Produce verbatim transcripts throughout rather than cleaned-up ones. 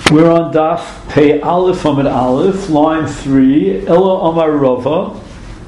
We're on Daf Pei Aleph Amid Aleph, line three. Elo Amar Rava,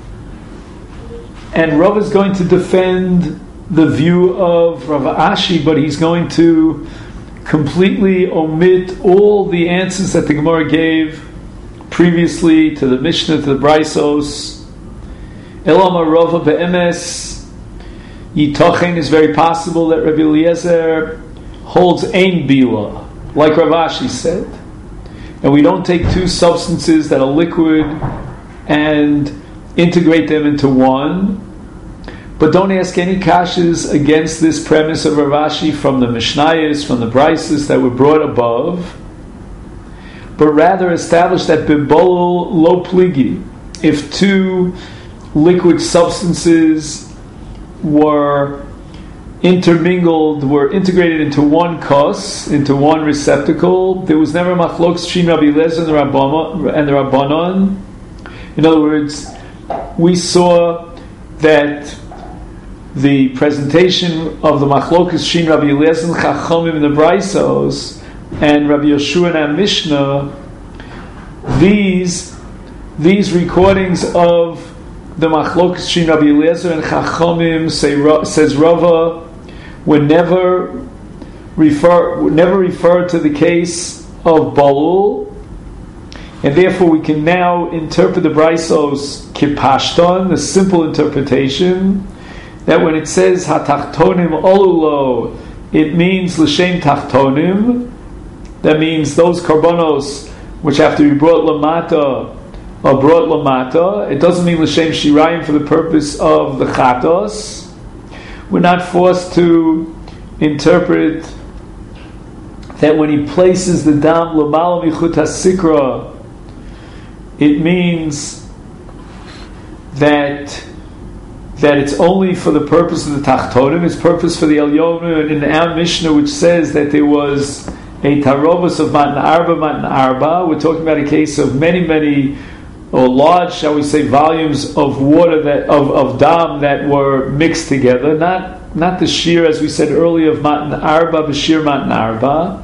and Rava is going to defend the view of Rav Ashi, but he's going to completely omit all the answers that the Gemara gave previously to the Mishnah, to the Braisos. Elo Amar Rava be'emes Yitochen, is very possible that Rabbi Eliezer holds ein bila, like Rav Ashi said, and we don't take two substances that are liquid and integrate them into one. But don't ask any kashas against this premise of Rav Ashi from the Mishnayos, from the Braisos that were brought above, but rather establish that bibolul lo pligi, if two liquid substances were intermingled, were integrated into one kos, into one receptacle, there was never machlokes shin Rabbi Eliezer and the Rabbanon. In other words, we saw that the presentation of the machlokes shin Rabbi Eliezer and Chachamim in the Braisos and Rabbi Yeshua in our Mishnah, these these recordings of the machlokes shin Rabbi Eliezer and Chachamim, say, says Rava, were never refer were never referred to the case of Balul, and therefore we can now interpret the Braisos kipashton, the simple interpretation, that when it says hatachtonim olulo, it means l'shem tachtonim. That means those karbonos which have to be brought lamata are brought lamata. It doesn't mean l'shem shirayim for the purpose of the chatos. We're not forced to interpret that when he places the dam l'mala michut hasikra, it means that that it's only for the purpose of the tachtonim, it's purpose for the elyonim. And in our Mishnah, which says that there was a tarobos of matan arba, matan arba, we're talking about a case of many, many, or large, shall we say, volumes of water that of, of dam that were mixed together, not not the shear, as we said earlier, of matan arba, b'shir matan arba.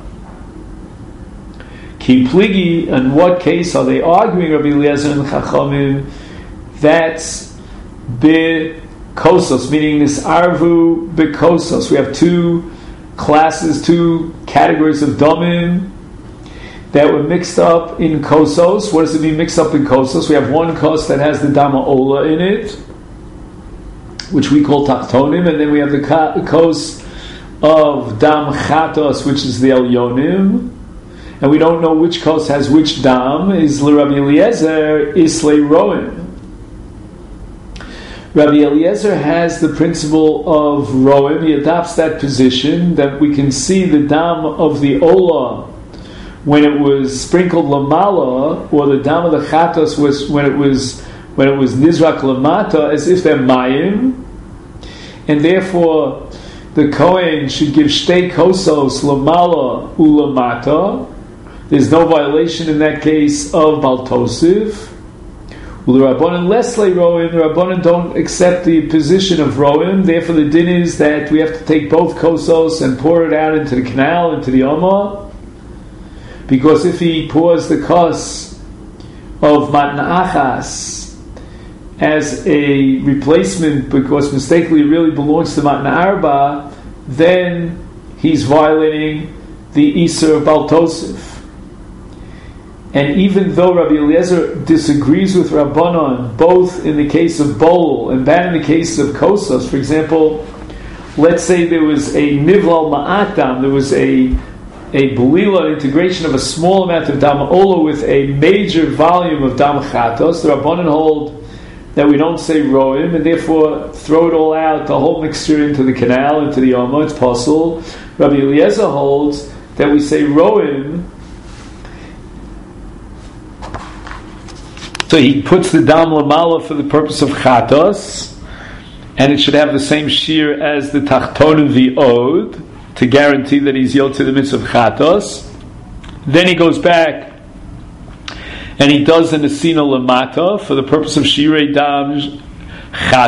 Ki pligi, in what case are they arguing, Rabbi Eliezer and Chachamim? That's be kosos, meaning this arvu be kosos. We have two classes, two categories of damim that were mixed up in kosos. What does it mean mixed up in kosos? We have one kos that has the dama ola in it, which we call tachtonim, and then we have the kos of dam chatos, which is the elyonim, and we don't know which kos has which dam. Is l'Rabbi Eliezer islay roim. Rabbi Eliezer has the principle of roim. He adopts that position that we can see the dam of the ola when it was sprinkled lamala, or the dam of the chatos was when it was when it was nizrak lamata, as if they're mayim, and therefore the kohen should give shtei kosos lamala ulamata. There's no violation in that case of baltosiv. Well, the Rabbanan Lesley Roim, the Rabbanan don't accept the position of Roim, therefore the din is that we have to take both kosos and pour it out into the canal, into the Oma, because if he pours the kos of Matan Achas as a replacement, because mistakenly it really belongs to Matan Arba, then he's violating the Isur of Baltosiv. And even though Rabbi Eliezer disagrees with Rabbanon, both in the case of Bol and that in the case of Kosos, for example, let's say there was a Nivlal Ma'atam, there was a a Belila, integration of a small amount of Dam Ola with a major volume of Dam Chatos, the Rabbanon hold that we don't say Roim, and therefore throw it all out, the whole mixture into the canal, into the Omo, it's possible. Rabbi Eliezer holds that we say Roim. So he puts the dam lamala for the purpose of chatos, and it should have the same shear as the tachtonim v'od, to guarantee that he's yod to the mitzvah of chatos. Then he goes back and he does the nesina lamata for the purpose of shirei dam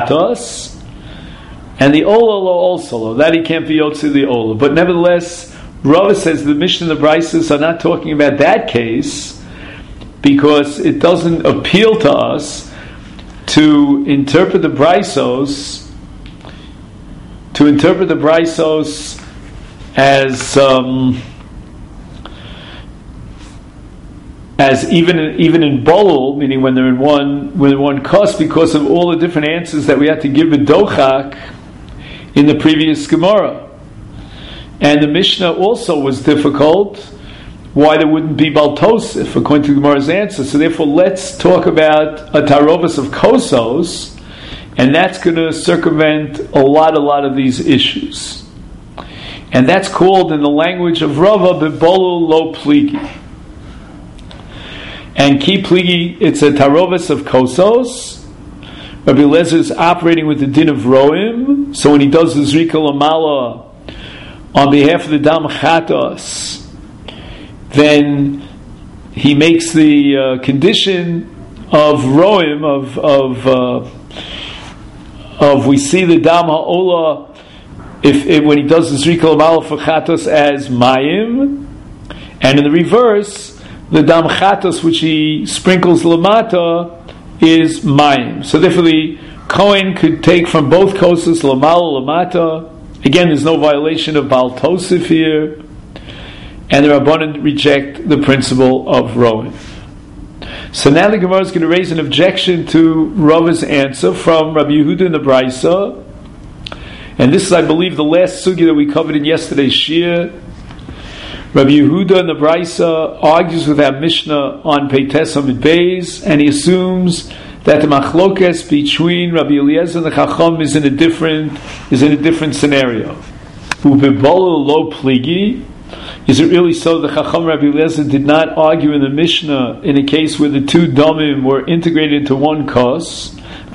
chatos, and the ola lo also that he can't be yod to the ola. But nevertheless, Rava says the Mishnah and the Braisos are not talking about that case because it doesn't appeal to us to interpret the Braisos to interpret the Braisos as um, as even in, even in Bolul, meaning when they're in one when in one kos, because of all the different answers that we had to give a dochak in the previous Gemara. And the Mishnah also was difficult. Why there wouldn't be Baltosif, according to Gemara's answer. So therefore, let's talk about a Tarovas of Kosos, and that's going to circumvent a lot, a lot of these issues. And that's called, in the language of Rava, Bebolu Lo Pligi. And Ki Pligi, it's a Tarovas of Kosos. Rabbi Eliezer is operating with the din of Roim, so when he does the Zrika Lamala on behalf of the Dam Chatos, then he makes the uh, condition of Roim, of of uh, of we see the Dam Ha'ola if, if when he does the Zrika Lamala for Chatos as Mayim, and in the reverse, the Dam Chatos which he sprinkles Lamata is Mayim. So therefore the Kohen could take from both Kosos Lamala Lamata. Again, there's no violation of Baal Tosif here, and the Rabbanan reject the principle of Rowan. So now the Gemara is going to raise an objection to Rava's answer from Rabbi Yehuda in the Braisa, and this is, I believe, the last sugya that we covered in yesterday's Shir. Rabbi Yehuda in the Braisa argues with our Mishnah on Peites Amid Beis, and he assumes that the machlokes between Rabbi Eliezer and the Chacham is in a different is in a different scenario. Ubebolu lo pligi. Is it really so the Chacham Rabbi Eliezer did not argue in the Mishnah in a case where the two domim were integrated into one kos?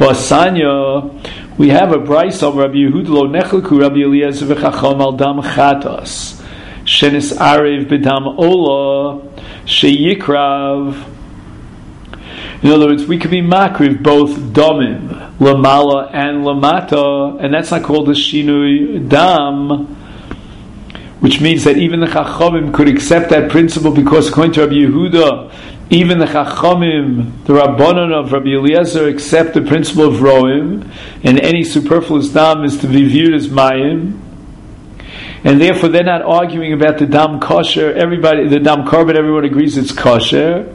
Basanya, we have a brayso of Rabbi Yehuda lo nechleku Rabbi Eliezer v'Chacham al dam chatas shenis arev bedam ola sheyikrav. In other words, we could be makriv both domim, lamala and lamata, and that's not called a shinui dam, which means that even the Chachamim could accept that principle because according to Rabbi Yehuda, even the Chachamim, the Rabbanon of Rabbi Eliezer, accept the principle of Roim, and any superfluous dam is to be viewed as Mayim, and therefore they're not arguing about the dam kosher. Everybody, the dam korban, everyone agrees it's kosher.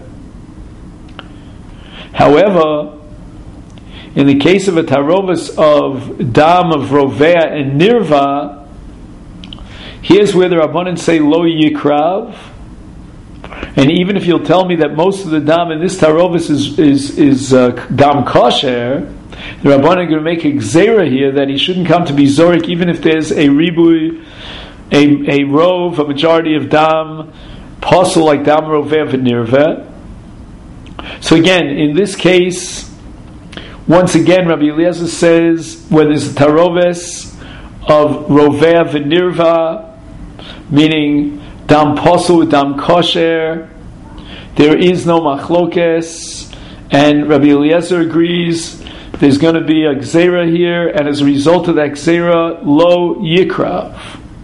However, in the case of a tarovas of dam of rovea and nirva, here's where the Rabbanan say lo yikrav, and even if you'll tell me that most of the dam in this tarovas is is is uh, dam kosher, the Rabbanan are going to make a gzera here that he shouldn't come to be zorik, even if there's a ribui, a a rov, a majority of dam pasul like dam rovea and nirva. So again, in this case, once again, Rabbi Eliezer says when there's a taroves of rovea v'nirva, meaning dam posel with dam kosher, there is no machlokes, and Rabbi Eliezer agrees there's going to be a gzera here, and as a result of that gzera, lo yikrav.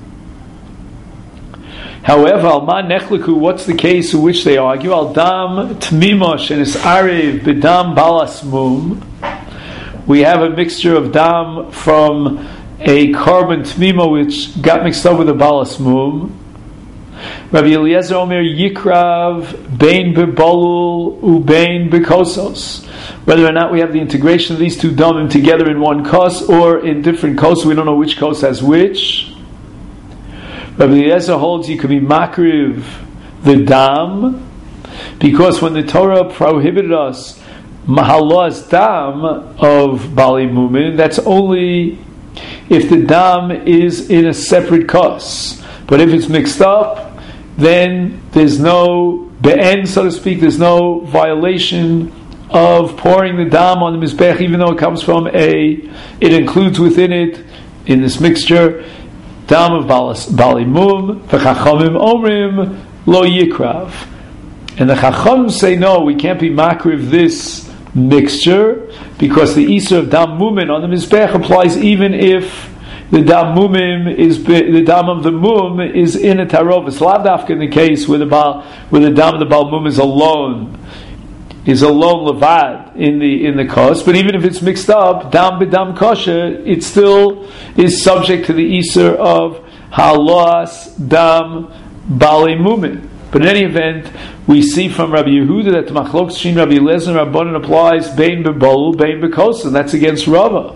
However, al ma nechleku, what's the case in which they argue? Al dam tmima shenis arev bedam balas mum. We have a mixture of dam from a carbon tmima which got mixed up with a balas mum. Rabbi Eliezer Omer yikrav bein bebolul ubein bekosos. Whether or not we have the integration of these two damim together in one kos or in different kos, we don't know which kos has which. Rabbi Eliezer holds you could be makriv the dam, because when the Torah prohibited us mahalas dam of bali mumin, that's only if the dam is in a separate kos. But if it's mixed up, then there's no be'en, so to speak, there's no violation of pouring the dam on the mizbech, even though it comes from a, it includes within it, in this mixture, dam of bali mum, v'chachamim omrim lo yikrav. And the chachamim say, no, we can't be makriv this mixture, because the Isur of dam mumin on the mizbech applies even if the dam mumim is the dam of the mum is in a tarovis. Lavdafka in the case where the bal where the dam of the bal mum is alone, is alone levad in the in the kos. But even if it's mixed up, dam b'dam kosher, it still is subject to the iser of halas dam bali mumin. But in any event, we see from Rabbi Yehuda that the machlokes shin Rabbi Eliezer and Rabbanan applies bein bebolu, bein bekosa, and that's against Rava.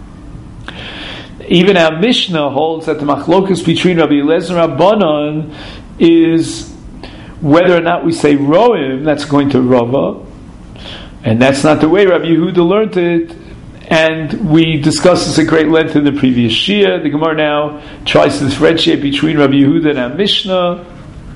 Even our Mishnah holds that the machlokes between Rabbi Eliezer and Rabbanan is whether or not we say roim, that's going to Rava, and that's not the way Rabbi Yehuda learned it. And we discussed this at great length in the previous Shia. The Gemara now tries to differentiate between Rabbi Yehuda and our Mishnah.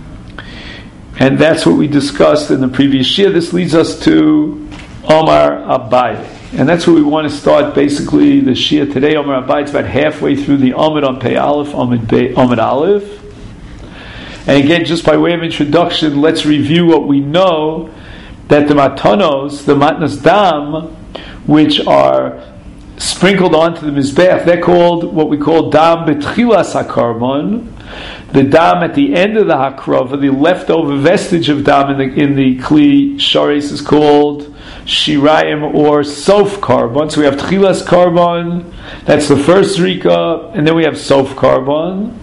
And that's what we discussed in the previous Shia. This leads us to Omar Abai. And that's where we want to start basically the Shia today. Omar Abai, it's about halfway through the Amid on Pei Aleph, Amid, Be, Amid Aleph. And again, just by way of introduction, let's review what we know, that the Matanos, the Matnas Dam, which are sprinkled onto the Mizbeach, they're called what we call Dam B'tchilas HaKarban. The dam at the end of the hakrava, the leftover vestige of dam in the in the kli sharis is called shirayim or sof carbon. So we have tchilas carbon, that's the first zrika, and then we have sof carbon.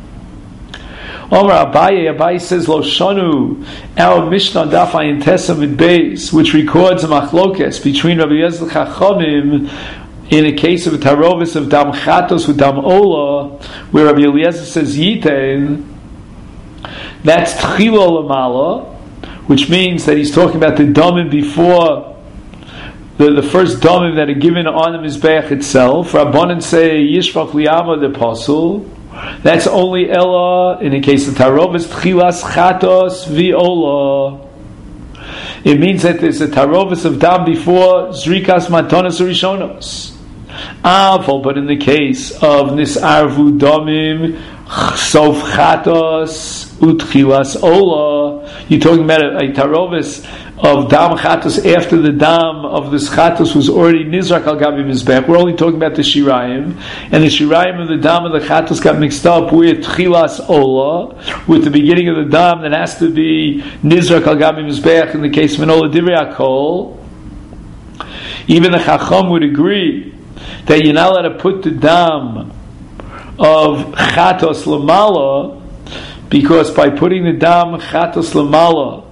Omar Abaye, Abaye says Lo Shanu, our Mishnah Daf Ayin Tesa Mid Beis, which records a machlokes between Rabbi Yezel Chachamim in a case of a tarovis of dam chatos with dam ola, where Rabbi Eliezer says yitein, that's tchilo lamala, which means that he's talking about the damim before the, the first damim that are given on the mizbeach itself. Rabbanan say yishvach liyama the pasul. That's only ella in the case of tarovis tchilas chatos viola. It means that there's a tarovis of dam before zrikas matanos rishonos. Aval, but in the case of nisarvu damim sof chatos utchilas ola, you're talking about a, a tarovis of dam chatos after the dam of this chatos was already nizrak al gabi mizbech. We're only talking about the shirayim, and the shirayim of the dam of the chatos got mixed up with tchilas ola, with the beginning of the dam that has to be nizrak al gabi mizbech in the case of an ola divrei hakol. Even the chacham would agree that you're not allowed to put the dam of chatos lamala, because by putting the dam chatos lamala,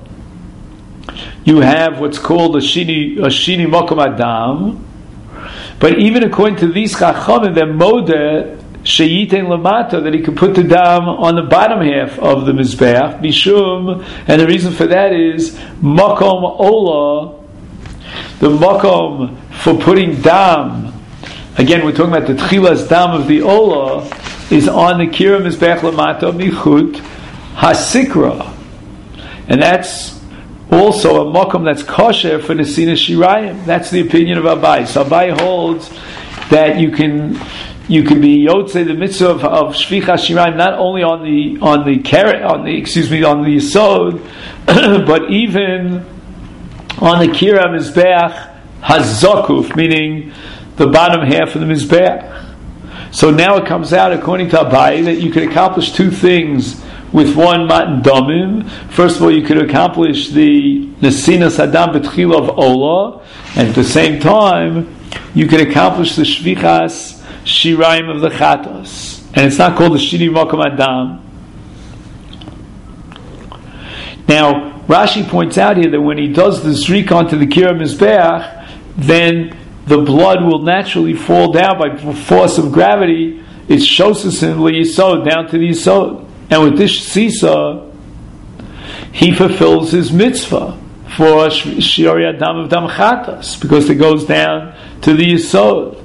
you have what's called a shini a shini mokom adam. But even according to these chachamim, they're modeh sheyitein lamata, that he could put the dam on the bottom half of the mizbeach bishum, and the reason for that is mokom ola, the mokom for putting dam. Again, we're talking about the tchilas dam of the ola is on the kira mizbeach lamata michut hasikra, and that's also a mokum that's kosher for nesina shirayim. That's the opinion of Abai. So Abai holds that you can you can be yotzei the mitzvah of, of shvicha shirayim not only on the on the carrot on the excuse me on the yisod, but even on the kira mizbeach hazokuf, meaning the bottom half of the mizbeach. So now it comes out, according to Abai, that you can accomplish two things with one matan damim. First of all, you could accomplish the nesinas adam betchila of ola, and at the same time, you could accomplish the shvichas shirayim of the chatos. And it's not called the shini mokom adam. Now, Rashi points out here that when he does the zrik onto the kira mizbeach, then the blood will naturally fall down by force of gravity. It's shosasin liyisod, down to the yisod. And with this sisa, he fulfills his mitzvah for shiori adam of dam chatas, because it goes down to the yisod.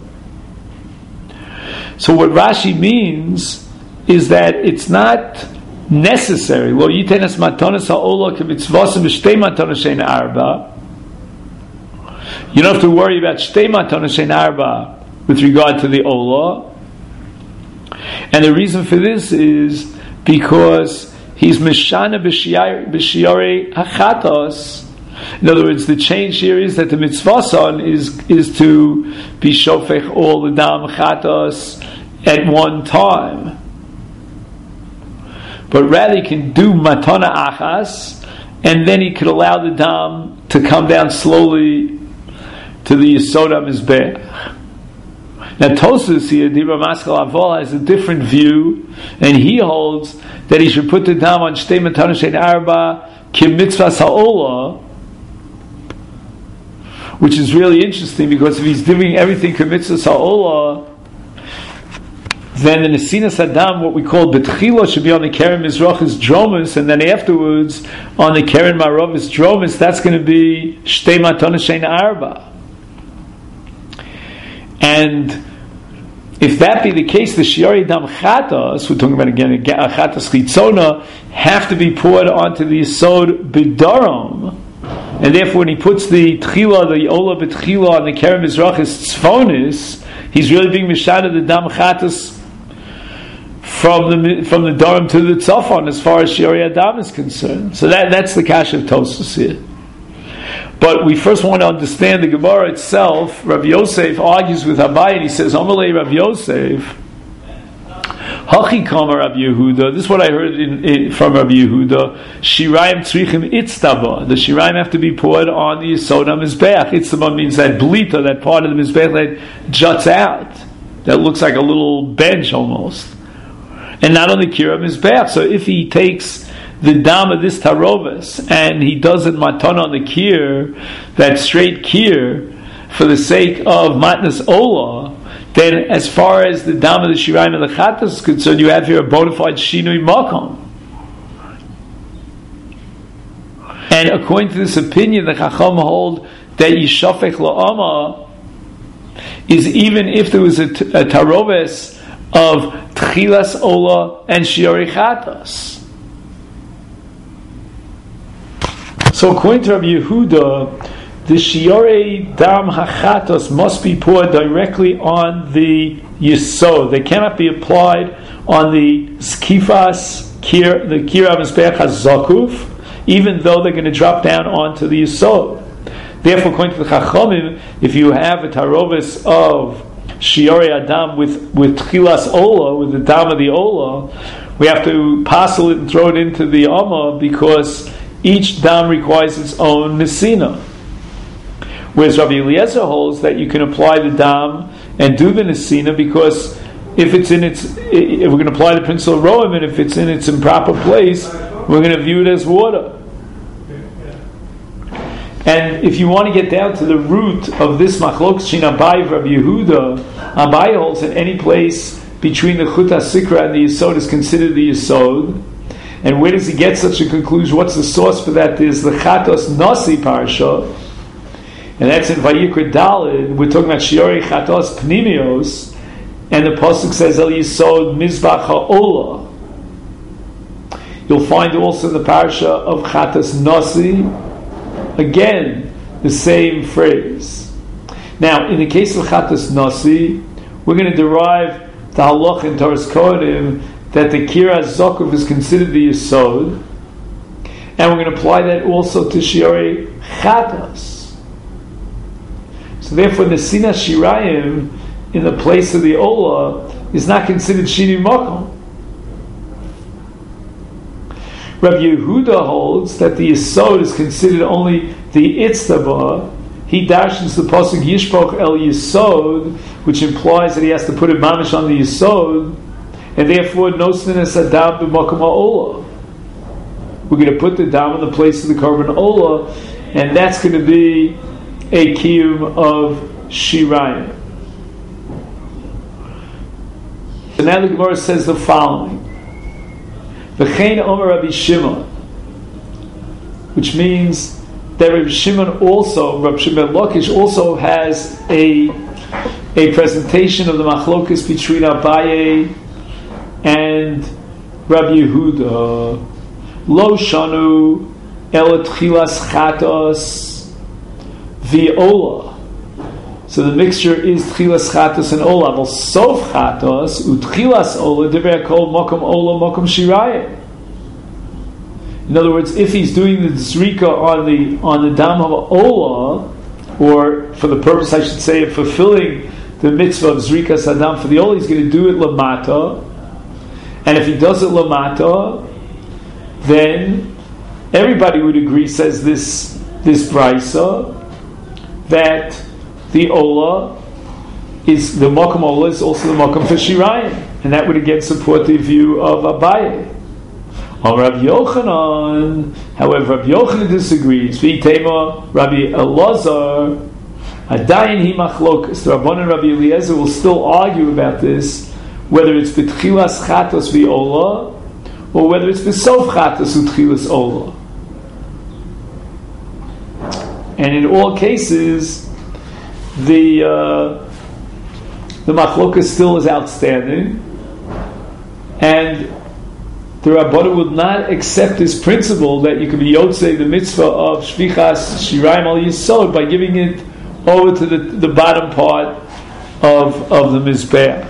So what Rashi means is that it's not necessary. Lo yitenes matanas ha'ola k'mitzvasim v'shtei matanas shein arba. You don't have to worry about shtei matanas shein arba with regard to the ola. And the reason for this is because he's mishana b'shiarei hachatos. In other words, the change here is that the mitzvah son is is to be shofech all the dam chatos at one time. But rather he can do matana achas, and then he could allow the dam to come down slowly to the Yesod HaMizbeach. Now Tosfos here, Dibra Maskal Avol, has a different view, and he holds that he should put the dam on Shtei Matana Shein Arba Ki Mitzvahs Ha'olah, which is really interesting, because if he's doing everything Ki Mitzvahs Ha'olah, then the Nesinas Adam, what we call Betchila, should be on the Keren Mizrachis Dromus, and then afterwards on the Keren Maravis Dromus, that's going to be Shtei Matana Shein Arba. And if that be the case, the Shiori Dam Chatas, we're talking about again Chatas Chitzona, have to be poured onto the Yesod B'darom. And therefore, when he puts the Tchila, the Ola B'tchila on the Keren Mizrachis Tzfonis, he's really being Mishada the Dam Chatas from the from the Darom to the Tzafon, as far as Shiori Adam is concerned. So that that's the Kash of Tosfos here. But we first want to understand the Gemara itself. Rabbi Yosef argues with Abai, and he says, Amalei Rabbi Yosef, Hachi Kama Rabbi Yehuda. This is what I heard in, in, from Rabbi Yehuda. Shirayim tzrichim itztaba. The shirayim have to be poured on the Yesod HaMizbeach. Itztaba means that blita, that part of the Mizbeach that juts out, that looks like a little bench almost. And not on the Kira Mizbeach. So if he takes the dam of this tarovis and he does it matana on the kir, that straight kir, for the sake of matnas ola, then as far as the dam of the shirayim and the chatas is concerned, you have here a bona fide shinui makom. And according to this opinion, the Chacham hold that yishafech la'ama is even if there was a, t- a tarovis of tchilas ola and shiori chatas. So according to Rabbi Yehuda, the shiorei dam hachatos must be poured directly on the yesod. They cannot be applied on the skifas, kir, the kira mizbeach hazakuf, even though they're going to drop down onto the yesod. Therefore, according to the Chachamim, if you have a tarovis of shiorei adam with with tchilas ola, with the dam of the ola, we have to passel it and throw it into the amma, because each dam requires its own nesina. Whereas Rabbi Eliezer holds that you can apply the dam and do the nesina, because if it's in its, if we're going to apply the principle of roim, and if it's in its improper place, we're going to view it as water. And if you want to get down to the root of this machlokes shin Abai Rabbi Yehuda, Abai holds that any place between the chut hasikra and the yesod is considered the yesod. And where does he get such a conclusion? What's the source for that? Is the Chatos Nasi Parsha, and that's in Vayikra Daled. We're talking about Shiori Chatos Pnimios, and the pasuk says El Yisod Mizbach Ha'ola. You'll find also in the Parsha of Chatos Nasi, again the same phrase. Now, in the case of Chatos Nasi, we're going to derive the halach in Toras Kohanim that the Kira Zokov is considered the Yesod, and we're going to apply that also to Shiori Chatas. So therefore, the Sina Shirayim in the place of the Ola is not considered Shini Makom. Rabbi Yehuda holds that the Yesod is considered only the Itztaba. He dashes the pasuk Yishpoch El Yesod, which implies that he has to put a mamish on the Yesod, and therefore no sinas adam b'makom ha'ola. We're going to put the dam in the place of the korban ola, and that's going to be a kiyum of shirayim. So now the Gemara says the following: V'chein Omer Rabbi Shimon, which means that Rabbi Shimon also, Rabbi Shimon Lakish also has a a presentation of the machlokas between Abaye and Rabbi Yehuda. Lo shanu el tchilas chatos v'ola. So the mixture is tchilas chatos and ola. But sof chatos utchilas ola divrei kol mokum ola mokum shirayim. In other words, if he's doing the zrika on the on the dam of ola, or for the purpose, I should say, of fulfilling the mitzvah of Zrikas Adam for the Ola, he's going to do it Lamata. And if he does it Lamata, then everybody would agree, says this this Brisa, that the Ola is, the Mokum Ola is also the Mokum for Shirayim. And that would again support the view of Abaye. On Rabbi Yochanan, however, Rabbi Yochanan disagrees. V'itema Rabbi Elazar, Adayin hi machlokas. The Rabban and Rabbi Eliezer will still argue about this, whether it's b'tchilas chatos v'ola, or whether it's b'sof chatos u'tchilas ola. And in all cases, the uh, the machlokas still is outstanding, and the Rabbanu would not accept this principle that you can be yotzei the mitzvah of shvichas shirayim al yisod by giving it over to the, the bottom part of of the mizbeach.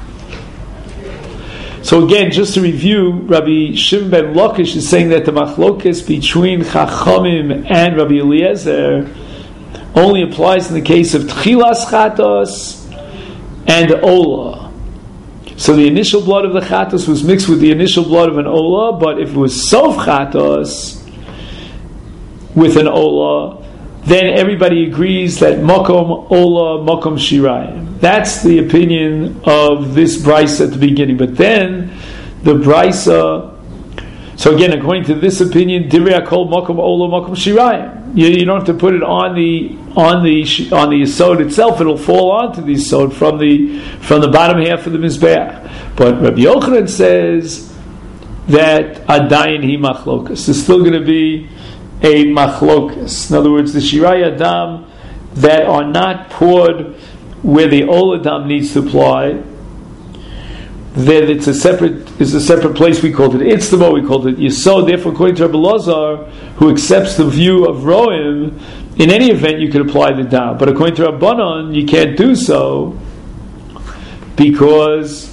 So again, just to review, Rabbi Shimon ben Lakish is saying that the machlokas between Chachamim and Rabbi Eliezer only applies in the case of tchilas chatos and ola. So the initial blood of the chatos was mixed with the initial blood of an ola, but if it was sof chatos with an ola, then everybody agrees that makom ola, makom shirayim. That's the opinion of this brisa at the beginning. But then the brisa, so again, according to this opinion, divrei hakol makom ola, makom shirayim. You, you don't have to put it on the on the on the yesod itself; it'll fall onto the yesod from the from the bottom half of the mizbeach. But Rabbi Yochanan says that adayin hi machlokas. There's still going to be a machlokas. In other words, the shirai adam that are not poured where the ol adam needs to apply, then it's a separate is a separate place. We called it itztamo. We called it yesod. Therefore, according to Rabbi Lazar, who accepts the view of Roim, in any event you could apply the dam. But according to Rabbanon, you can't do so because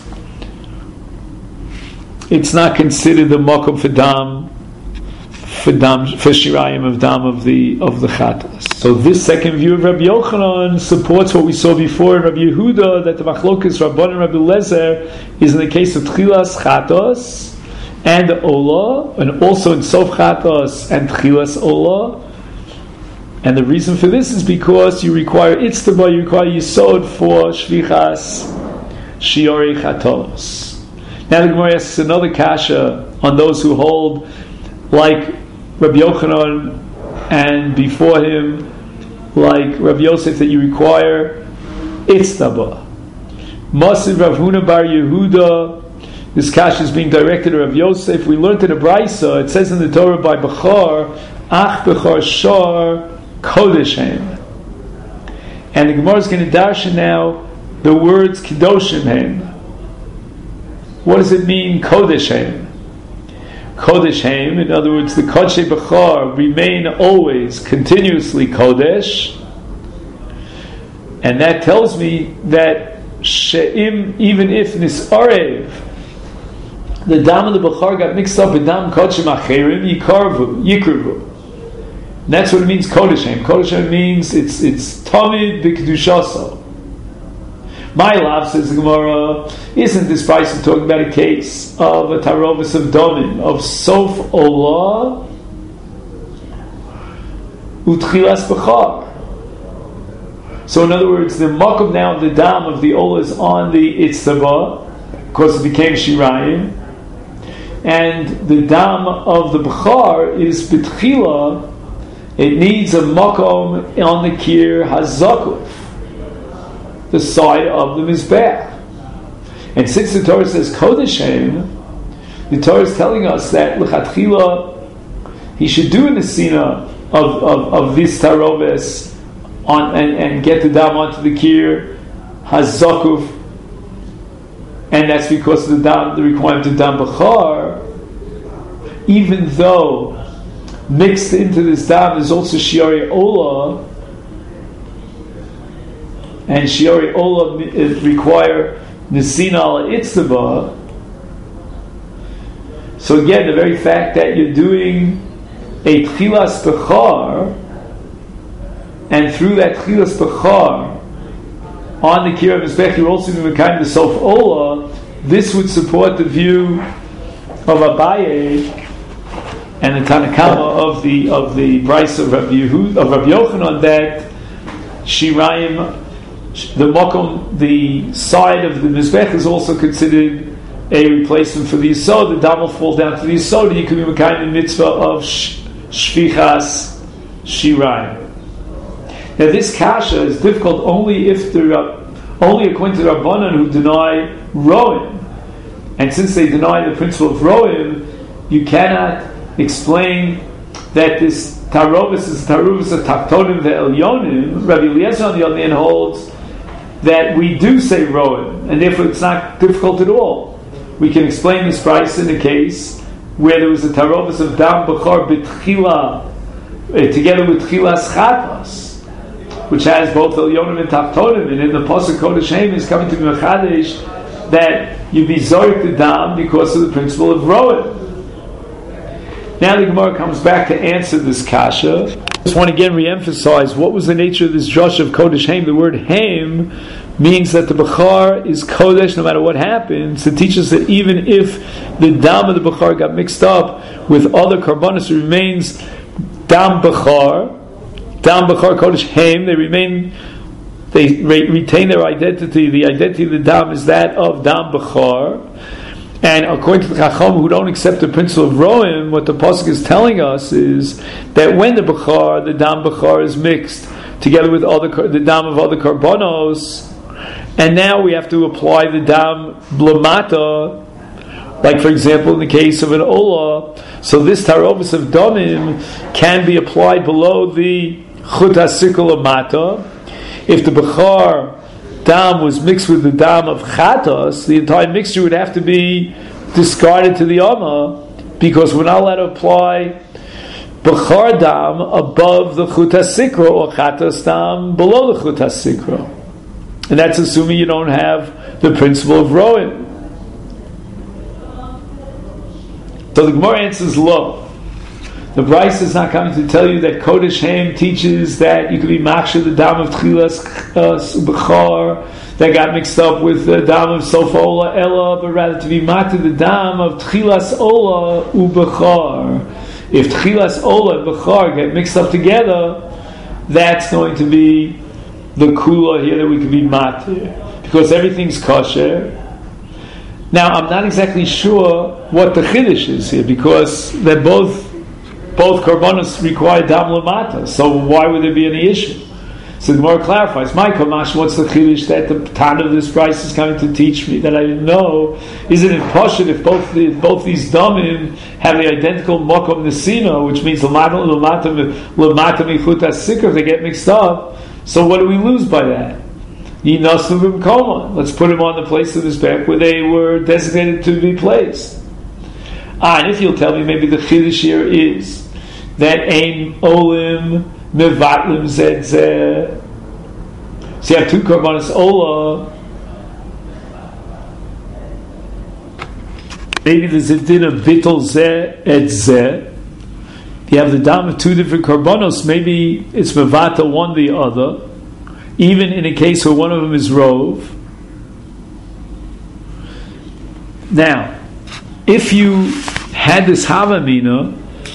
it's not considered the makom for dam for dam for shirayim of dam of the of the chatas. So this second view of Rabbi Yochanan supports what we saw before in Rabbi Yehuda, that the machlokas Rabban and Rabbi Lezer is in the case of tchilas chatos and ola, and also in sof chatos and tchilas ola. And the reason for this is because you require itztaba, you require yisod for shvichas shiori chatos. Now the Gemara asks another kasha on those who hold like Rabbi Yochanan and before him, like Rabbi Yosef, that you require itztaba. Masiv Rav Huna bar Yehuda. This kasha is being directed to Rav Yosef. We learned in the Brisa, it says in the Torah by Bechor, Ach Bechor Shor Kodesh Hem. And the Gemara is going to darshan now the words Kedoshim Hem. What does it mean, Kodesh Hem? Kodesh Hem, in other words, the Kodshei Bechor remain always, continuously Kodesh. And that tells me that She'im, even if Nisarev, the dam of the Bechor got mixed up with dam Kodshim Acherim, Yikarvu, Yikarvu. And that's what it means, Kodesh Hem. Kodesh Hem means it's it's Tamid B'Kedushaso. My love, says the Gemara, isn't this Brisa talking about a case of a tarovis of domim, of sof olah utchilas b'char? So in other words, the makom now of the dam of the olah is on the itztaba, because it became shirayim, and the dam of the b'char is b'tchila, it needs a makom on the kir hazakuf, the side of the mizbeach. And since the Torah says Kodesh Hem, the Torah is telling us that l'chatchila he should do an asina of, of, of this taroves on and, and get the dam onto the kir hazakuf, and that's because of the dam, the requirement of dam b'char. Even though mixed into this dam is also shiori ola, and shiori ola require nisina ala itztaba. So again, the very fact that you're doing a tchilas bechar, and through that tchilas bechar on the Kira Mizbech, you're also doing kind of the Sof Ola. This would support the view of Abaye and the Tanakama of the of the Bryce of Rabbi Yehuda, of Rabbi Yochanan, that Shirayim, the Mokom, the side of the Mizbech is also considered a replacement for the Yisod. The Dam will fall down to the Yisod, and you can be kind of mitzvah of Shvichas Shirayim. Now, this kasha is difficult only if the only according to the Rabbanan who deny Roim, and since they deny the principle of Roim, you cannot explain that this Tarovis is Tarovis of Taktonim ve'Elyonim. Rabbi Eliezer on the other hand holds that we do say Roim, and therefore it's not difficult at all. We can explain this price in a case where there was a Tarovis of Dam Bechor B'Tchila uh, together with Tchilas Chatas, which has both Elyonim and Taktonim, and in the Pasuk Kodesh Haim is coming to be Mechadesh that you be Zorik the Dam because of the principle of Roim. Now the Gemara comes back to answer this kasha. I just want to again re-emphasize what was the nature of this Josh of Kodesh Haim. The word Haim means that the Bechar is Kodesh no matter what happens. It teaches that even if the Dam of the Bechar got mixed up with other Karbanos, it remains Dam Bechar. Dam Bechar Kodesh Haim, they remain, they re- retain their identity. The identity of the Dam is that of Dam Bechar. And according to the Chacham who don't accept the principle of Roim, what the Pasuk is telling us is that when the Bechar, the Dam Bechar is mixed together with other the Dam of other Karbanos, and now we have to apply the Dam Blamata, like for example in the case of an Ola, so this Tarovis of Domim can be applied below the Chut HaSikul of Mata. If the Bechar Dam was mixed with the Dam of Chatos, the entire mixture would have to be discarded to the Amma, because we're not allowed to apply Bechar Dam above the Chut HaSikra or Chatos Dam below the Chut HaSikra. And that's assuming you don't have the principle of Roim. So the Gemara answers low. The Bryce is not coming to tell you that Kodesh Haim teaches that you can be Maksha the Dam of Tchilas uh, Bechar that got mixed up with the Dam of Sof Ola Ella, but rather to be Mata the Dam of Tchilas Ola U Bechar. If Tchilas Ola and Bechar get mixed up together, that's going to be the Kula here that we can be Mata, because everything's kosher. Now, I'm not exactly sure what the Chiddush is here, because they're both Both Karbanos require Dam Lamata, so why would there be any issue? So the Gemara clarifies, my Kamash, what's the Chiddush that the Tan of this price is coming to teach me that I didn't know? Isn't it Pashut if both the, both these Damim have the identical Mokom Nesino, which means Lamata Lamata Michut HaSikra, if they get mixed up, so what do we lose by that? Yinasuvim Koma. Let's put them on the place of this back where they were designated to be placed. Ah, and if you'll tell me, maybe the Chiddush here is that Ein Olim Mevatlim Zed Zeh. So you have two Karbanos Ola. Maybe there's a din of Bittul Zeh et Zeh. You have the Dam of two different Karbanos. Maybe it's Mevata one the other. Even in a case where one of them is Rov. Now, if you had this Havamina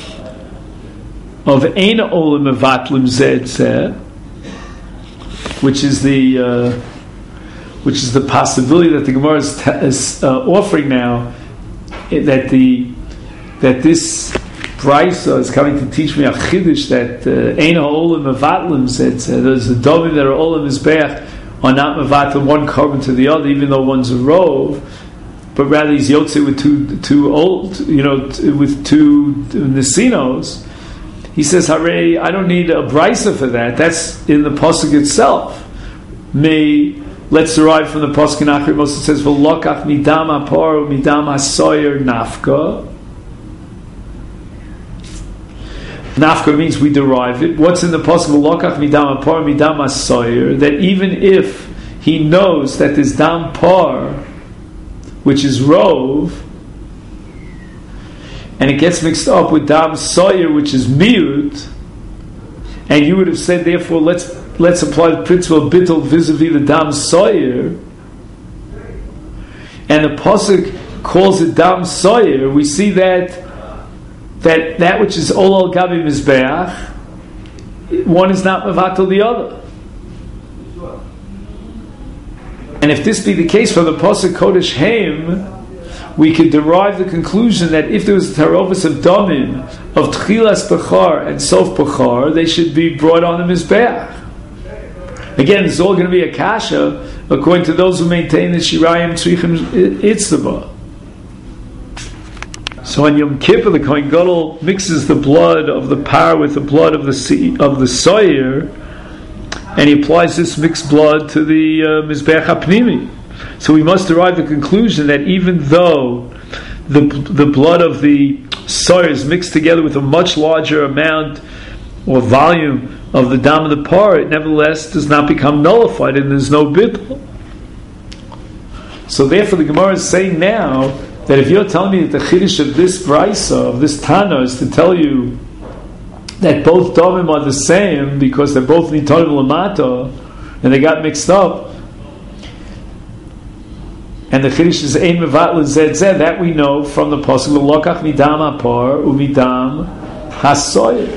of Ein Olim Mevatlim Zed Zeh, which is the uh, which is the possibility that the Gemara is, t- is uh, offering now, that the that this Brisa is coming to teach me a Chiddush that Ein Olim Mevatlim Zed Zeh. There's the Dovim that are Olim Mizbeach are not Mevatlim one carbon to the other, even though one's a Rov. But rather he's Yotze with two, two old, you know, t- with two Nesinos. He says, Hare, I don't need a brisa for that. That's in the Pasuk itself. May, let's derive from the Pasuk in Achri Moshe. It says, V'lokach midam ha'por midam ha'soyer nafka. Nafka means we derive it. What's in the Pasuk? V'lokach midam ha'por midam ha'soyer. That even if he knows that this dam par, which is Rov, and it gets mixed up with Dam Sawyer, which is Miut, and you would have said, therefore, let's let's apply the principle of bittul vis-a-vis the dam soyer, and the pasuk calls it dam soyer, we see that that that which is ol al gabi mizbeach, one is not mevatel the other. And if this be the case for the pasuk kodesh heim, we could derive the conclusion that if there was a tarovus of damim of tchilas bechar and sof bechar, they should be brought on the mizbeach. Again, it's all going to be a kasha according to those who maintain the shirayim tzrichim itztaba. So on Yom Kippur, the Kohen Gadol mixes the blood of the par with the blood of the sea, of the soyer, and he applies this mixed blood to the uh, mizbeach hapnimi. So we must derive the conclusion that even though the the blood of the soyer is mixed together with a much larger amount or volume of the dam of the par, it nevertheless does not become nullified, and there's no bittul. So therefore, the Gemara is saying now that if you're telling me that the chiddush of this brisa, of this Tana, is to tell you that both damim are the same because they're both nitanim lamata and they got mixed up, and the chiddush is ein mevatl zed zed, that we know from the pasuk lokach midam apar umidam hasoyer.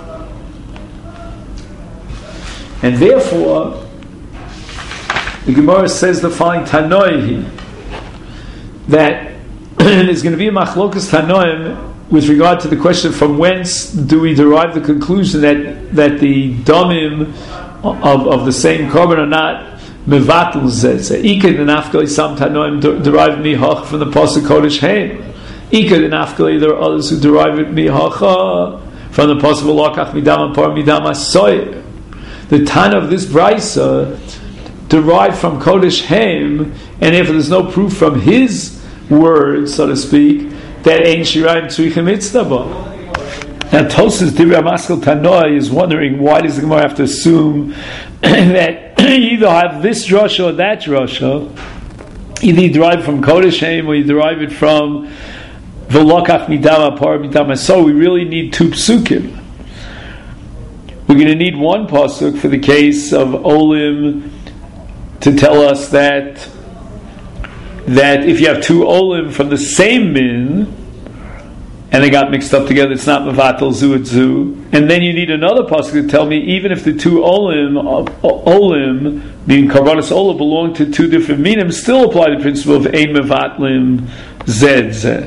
And therefore, the Gemara says the following Tanoihi, that there's going to be a machlokas Tanoim with regard to the question from whence do we derive the conclusion that, that the damim of, of the same korban are not mevatel zeh. Ikad and Nafkali, some Tanoim derive mihach from the pasuk kodesh heim. Ikad and Nafkali, there are others who derive it mihacha from the pasuk v'lakach midam apar midam hasoyer. The Tana of this brisa derived from kodesh heim, and therefore there's no proof from his words, so to speak, that ein shirayim tzrichim itztaba. Now Tosas Divrei Maskal Tanoi is wondering, why does the Gemara have to assume that you either have this drasha or that drasha? Either you derive from kodesh heim or you derive it from v'lokach midam apar midam hasoyer. We really need two psukim. We're going to need one pasuk for the case of olim to tell us that that if you have two olim from the same min and they got mixed up together, it's not mevatel zu et zu. And then you need another pasuk to tell me even if the two olim olim being karbanos olim belong to two different minim, still apply the principle of ein mevatlim zed zed.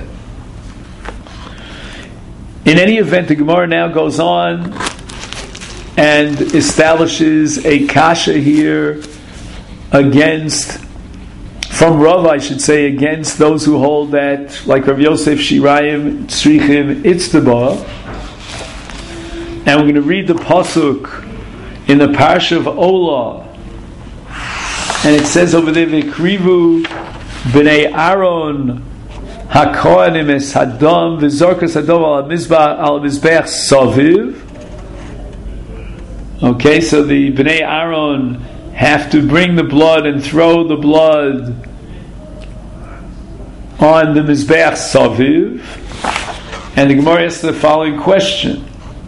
In any event, the Gemara now goes on and establishes a kasha here against, from Rav, I should say, against those who hold that, like Rav Yosef, Shirayim, Tzrichim, Itztaba. And we're going to read the pasuk in the parsha of Ola, and it says over there, V'krivu b'nei Aaron hakohanim es hadam v'zorkas hadam al mizbah al mizbeach saviv. Okay, so the Bnei Aaron have to bring the blood and throw the blood on the Mizbeach Saviv. And the Gemara asks the following question.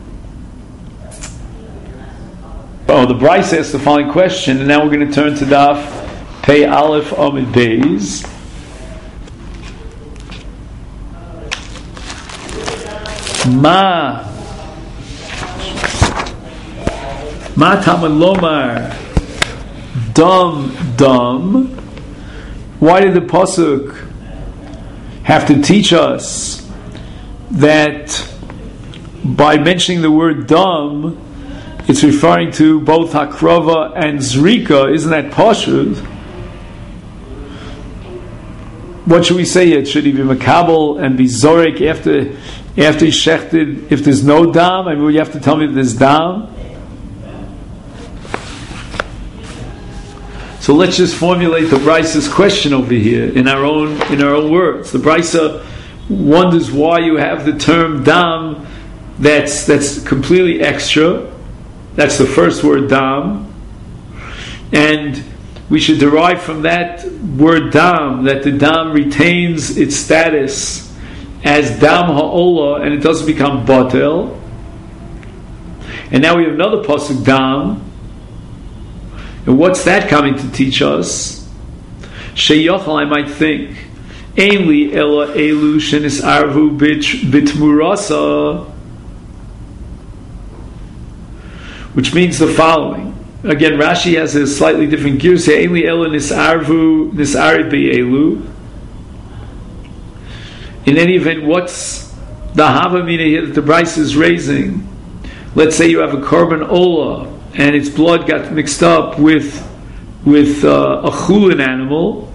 Oh, the Bryce asks the following question, and now we're going to turn to Daf Pei Aleph Amid Beis. Ma Ma Taman Lomar Dam Dam. Why did the pasuk have to teach us that by mentioning the word dam, it's referring to both hakrava and zrika? Isn't that pashut? What should we say here? Should he be makabel and be zorek after after he's shechted if there's no dam? I mean, you have to tell me that there's dam. So let's just formulate the Brisa's question over here in our own in our own words. The Brisa wonders why you have the term dam that's that's completely extra. That's the first word, dam. And we should derive from that word dam that the dam retains its status as dam ha'olah and it doesn't become batel. And now we have another pasuk dam. And what's that coming to teach us? Sheyochal, I might think, Ainli ela elu shenis arvu bitmurasa, which means the following. Again, Rashi has a slightly different gear. Say Ainli ela nisarvu nisari be'elu. In any event, what's the havamina here that the Bryce is raising? Let's say you have a korban ola and its blood got mixed up with with uh, a chulin animal,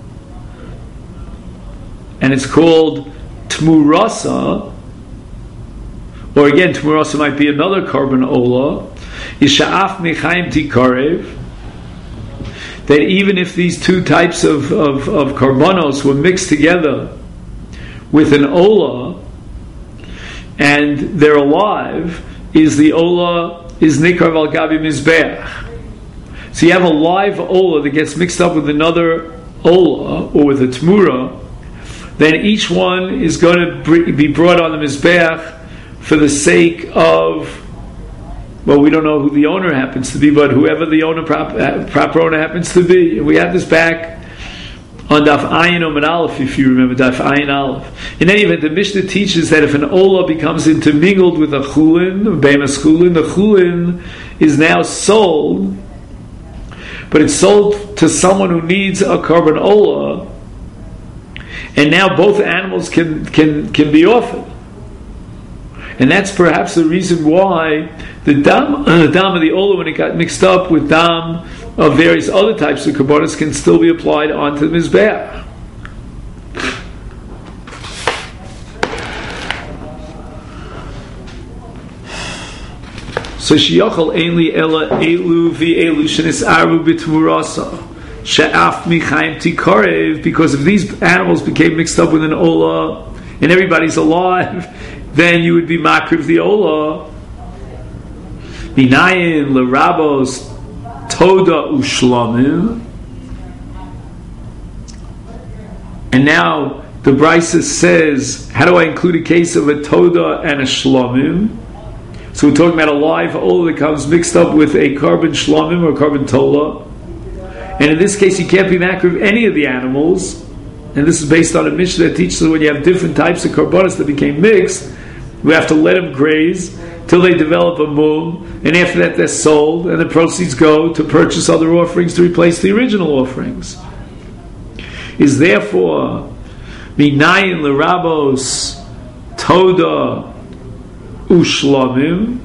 and it's called tmurasa, or again, tmurasa might be another korban ola. Yisha'af mechaim tikarev. That even if these two types of of, of korbanos were mixed together with an ola, and they're alive, is the ola is nikar al gabi mizbeach. So you have a live ola that gets mixed up with another ola or with a tmura, then each one is going to be brought on the mizbeach for the sake of, well, we don't know who the owner happens to be, but whoever the owner proper, proper owner happens to be. We have this back on Daf Ayin Omen Aleph, if you remember Daf Ayin Aleph. In any event, the Mishnah teaches that if an ola becomes intermingled with a chulin, a behemoth chulin, the chulin is now sold, but it's sold to someone who needs a korban ola, and now both animals can can can be offered. And that's perhaps the reason why the dam, uh, the dam of the ola, when it got mixed up with dam of various other types of korbanos, can still be applied onto the mizbeach. So sheyachal einli ela elu v'elu shenis'aru b'tmurasa she'af michaim tikarev, because if these animals became mixed up with an ola and everybody's alive, then you would be makriv the ola. Minayin l'rabos toda ushlamim. And now the Brisa says, how do I include a case of a toda and a shlamim? So we're talking about a live ola that comes mixed up with a carbon shlamim or carbon tola. And in this case, you can't be makriv any of the animals. And this is based on a Mishnah that teaches that when you have different types of karbanos that became mixed, we have to let them graze till they develop a mum, and after that they're sold, and the proceeds go to purchase other offerings to replace the original offerings. Is therefore minayin l'rabos toda ushlamim,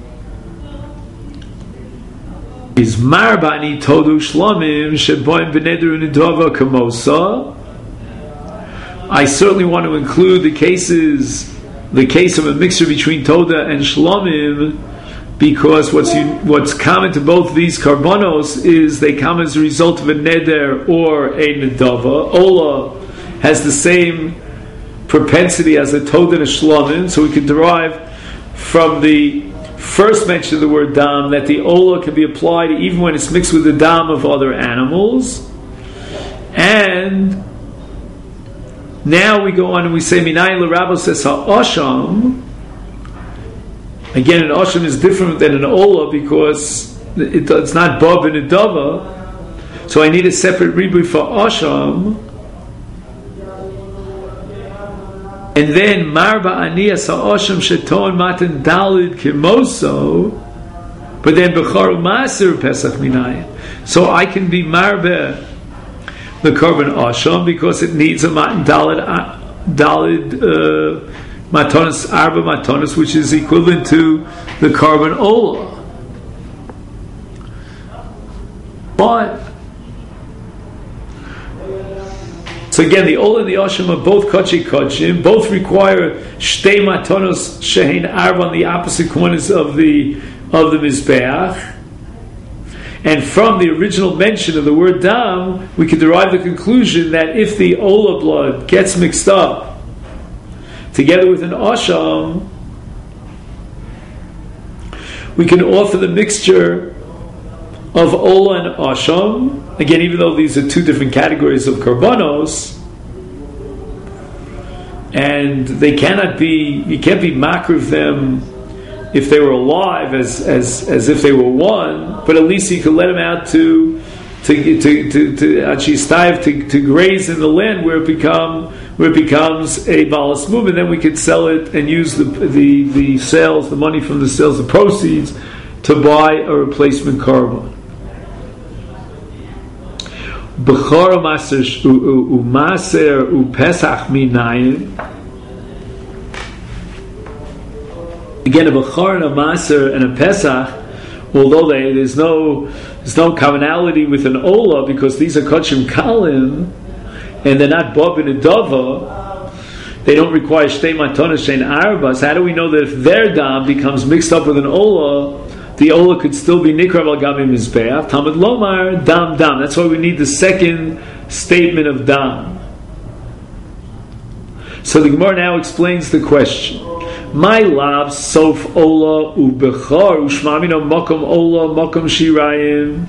is marbani toda ushlamim sheboim v'neder u'nidova kamosa. I certainly want to include the cases, the case of a mixture between Toda and Shlomim, because what's what's common to both these karbonos is they come as a result of a neder or a nedava. Ola has the same propensity as a Toda and a Shlomim, so we can derive from the first mention of the word dam that the Ola can be applied even when it's mixed with the dam of other animals. And now we go on and we say Minayin l'rabbo says ha'osham. Again, an osham is different than an ola because it, it's not bob and a dava. So I need a separate ribui for osham. And then marba aniyas ha'osham sheton matan dalid kimoso. But then b'charu maser pesach minayin. So I can be marba the korban asham because it needs a matan dalid dalid uh, matonis arba matonis, which is equivalent to the korban ola. But so again, the ola and the asham are both kachi kachim. Both require shtei matonos shehein arba on the opposite corners of the of the mizbeach. And from the original mention of the word dam, we can derive the conclusion that if the ola blood gets mixed up together with an asham, we can offer the mixture of ola and asham. Again, even though these are two different categories of karbanos, and they cannot be, you can't be makriv them if they were alive as as as if they were one, but at least you could let them out to to to to, to actually strive to, to graze in the land where it become where it becomes a balas mum, and then we could sell it and use the the the sales, the money from the sales, the proceeds, to buy a replacement korban. Bechor u'maser u'maser u'pesach minayin. Again, a bechor and a maser and a pesach, although they, there's no there's no commonality with an ola because these are kochim kalim and they're not bob in a dava, they don't require shtei matonas shein arbas. How do we know that if their dam becomes mixed up with an ola, the ola could still be nikrav al gami mizbeach? Talmud lomar dam dam. That's why we need the second statement of dam. So the Gemara now explains the question. My love sof ola ubechar ushmamino makom ola makom shirayim.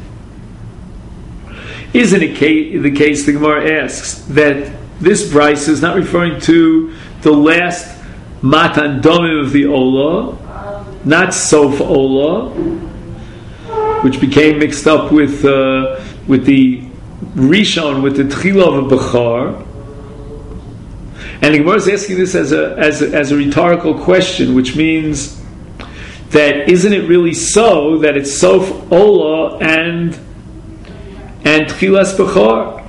Isn't it the case, the Gemara asks, that this brisa is not referring to the last matan domim of the ola, not sof ola, which became mixed up with uh, with the rishon, with the tchila of a bechar. And the Gemara is asking this as a, as a as a rhetorical question, which means that isn't it really so that it's sof ola and and tchilas bechar?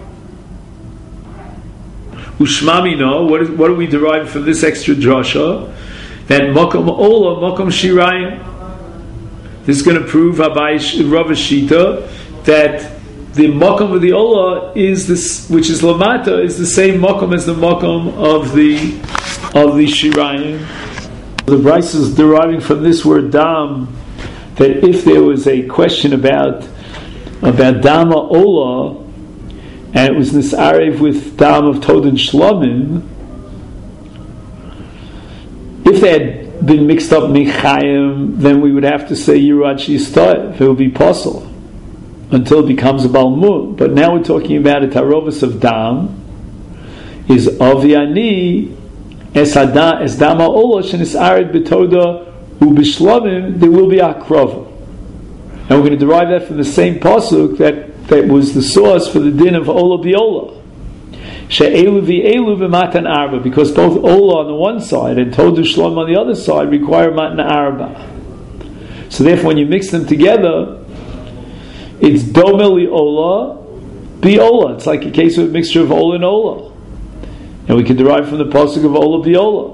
Ushmami no. What is, what do we derive from this extra drasha? That makom ola makom shirayim. This is going to prove Abai Rav Shita that the makom of the ola is this, which is lamata, is the same makom as the makom of the of the shirayim. The brisa is deriving from this word dam, that if there was a question about about dama ola, and it was nisarev with dam of tod and shlomim, if they had been mixed up michayim, then we would have to say yirad shistoyev. It would be possible until it becomes a balmud. But now we're talking about a tarovus of dam, is aviani es adam es dama ola shenis arid betoda ubishlamim, there will be akrova. And we're going to derive that from the same pasuk that, that was the source for the din of ola biola. She'elu v'elu v'matan arba, because both ola on the one side and todu shlom on the other side require matan arba. So therefore when you mix them together, it's domeli ola, bi ola. It's like a case of a mixture of ola and ola, and we can derive from the pasuk of ola bi ola.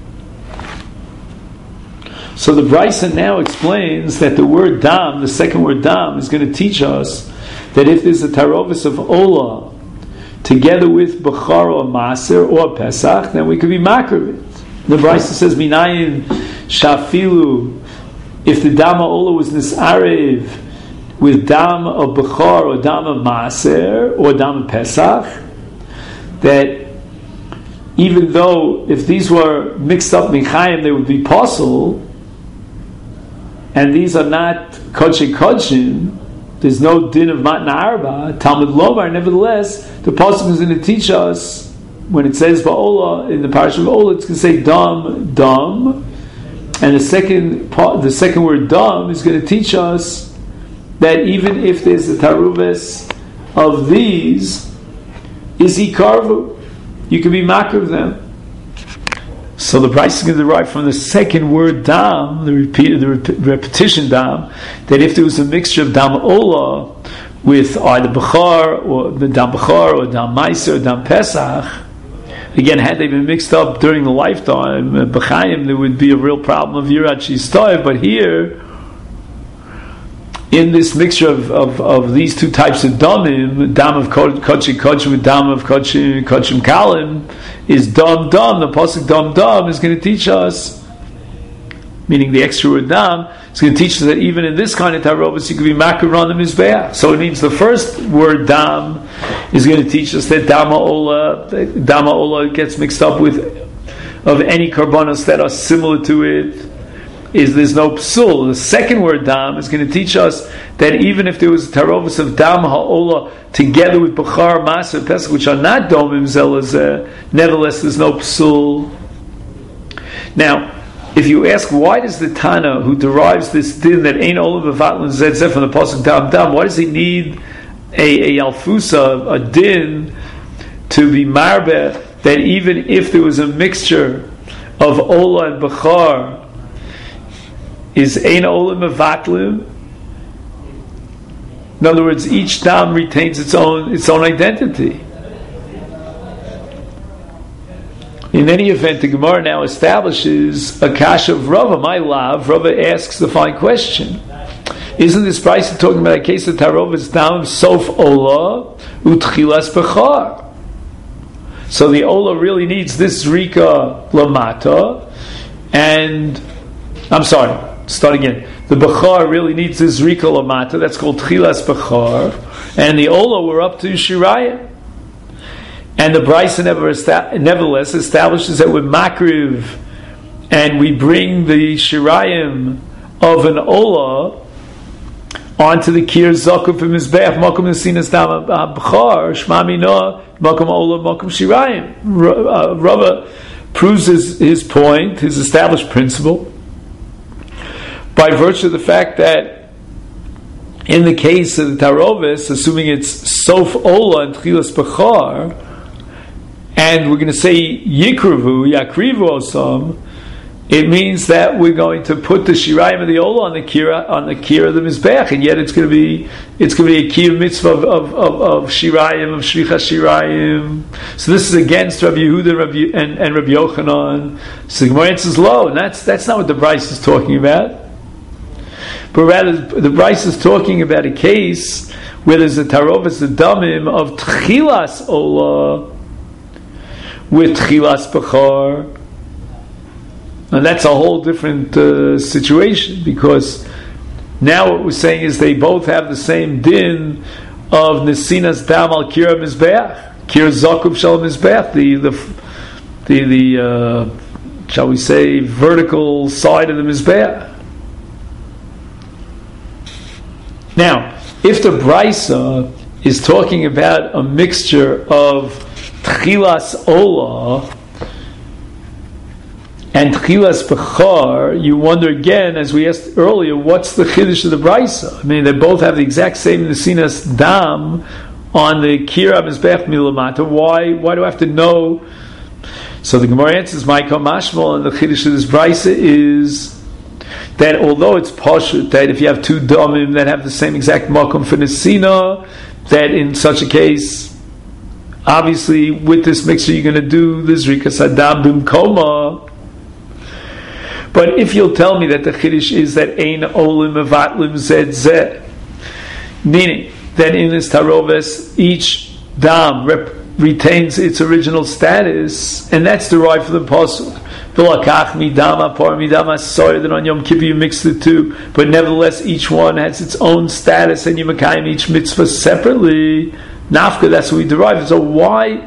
So the brisa now explains that the word dam, the second word dam, is going to teach us that if there's a tarovis of ola together with bechar or maser or pesach, then we could be makravit. The brisa says minayin shafilu, if the dama ola was nisarev with dam of bechar or dam of maser or dam of pesach, that even though if these were mixed up michayim, they would be possible, and these are not kodshe kodshim, there's no din of matna arba, Talmud lomar, nevertheless, the pasuk is going to teach us, when it says ba'ola, in the parasha of Ola, it's going to say dam, dam, and the second part, the second word dam is going to teach us that even if there's a taruves of these, is ikarvu, you can be makar of them. So the price is going to derive from the second word dam, the repeat, the rep- repetition dam, that if there was a mixture of dam ola with either bechar or the dam bechar or dam meiser or dam pesach, again, had they been mixed up during the lifetime uh, b'chaim, there would be a real problem of yirad shistoyev. But here, in this mixture of, of, of these two types of damim, dam of kodshi kodshim with dam of kodshim kodshim kalim, is dam dam. The pasuk dam dam is going to teach us, meaning the extra word dam, is going to teach us that even in this kind of tarobas you can be makar on the mizbeach. So it means the first word dam is going to teach us that dama ola, dama ola gets mixed up with of any karbanos that are similar to it, is there's no psul. The second word dam is going to teach us that even if there was a tarovus of dam ha'ola together with bechar, maser, pesach, which are not domim zelazeh, nevertheless there's no psul. Now, if you ask why does the Tana who derives this din that ain't olam mevatlin zed zeh from the pasuk dam dam, why does he need a, a alfusa, a din, to be marbeh that even if there was a mixture of ola and bechar, is ein olam mevatlim? In other words, each dam retains its own its own identity. In any event, the Gemara now establishes a kasha of Rava. My love, Rava asks the fine question: isn't this price talking about a case of tarova's dam sof ola utchilas bechar? So the ola really needs this rika lamata, and I'm sorry, start again. The bechar really needs this rika lamata. That's called tchilas bechar, and the ola we're up to shirayim. And the Brisa never esta- nevertheless establishes that with makriv, and we bring the shirayim of an ola onto the kir zakum from mizbeach makom nesinas dam bechar shma mina makom ola makom shirayim. Rava proves his, his point, his established principle, by virtue of the fact that in the case of the tarovis, assuming it's sof ola and tchilas bechar, and we're going to say yikruvu, yakrivu osam, it means that we're going to put the shirayim of the ola on the kira on the kira of the mizbeach, and yet it's going to be it's going to be a kiyuv mitzvah of of, of, of shirayim, of shricha shirayim. So this is against Rabbi Yehuda and Rabbi, and, and Rabbi Yochanan. So the Gemara answers low, and that's that's not what the Bryce is talking about. But rather, the Bryce is talking about a case where there's a tarovis, the damim of tchilas ola with tchilas bechar, and that's a whole different uh, situation, because now what we're saying is they both have the same din of nesinas dam al kira mizbeach, kira zakum shel mizbeach, the the the, the uh, shall we say vertical side of the mizbeach. Now, if the Brisa is talking about a mixture of tchilas ola and tchilas bechar, you wonder again, as we asked earlier, what's the chiddush of the Brisa? I mean, they both have the exact same nesinas dam on the kira mizbech milamata. Why? Why do I have to know? So the Gemara answers, "Ma'ikam mashmal," and the chiddush of this Brisa is that although it's pashut that if you have two damim that have the same exact makom for nesina, that in such a case, obviously with this mixture you're going to do the zrikas adam bimkoma. But if you'll tell me that the chiddush is that ein olim mevatlim zed zeh, meaning that in this taroves each dam rep- retains its original status, and that's derived from the pasuk. V'lakach midama par midama soyer, that on Yom Kippur you mix the two, but nevertheless each one has its own status, and you makayim each mitzvah separately. Nafka, that's what we derive. So why,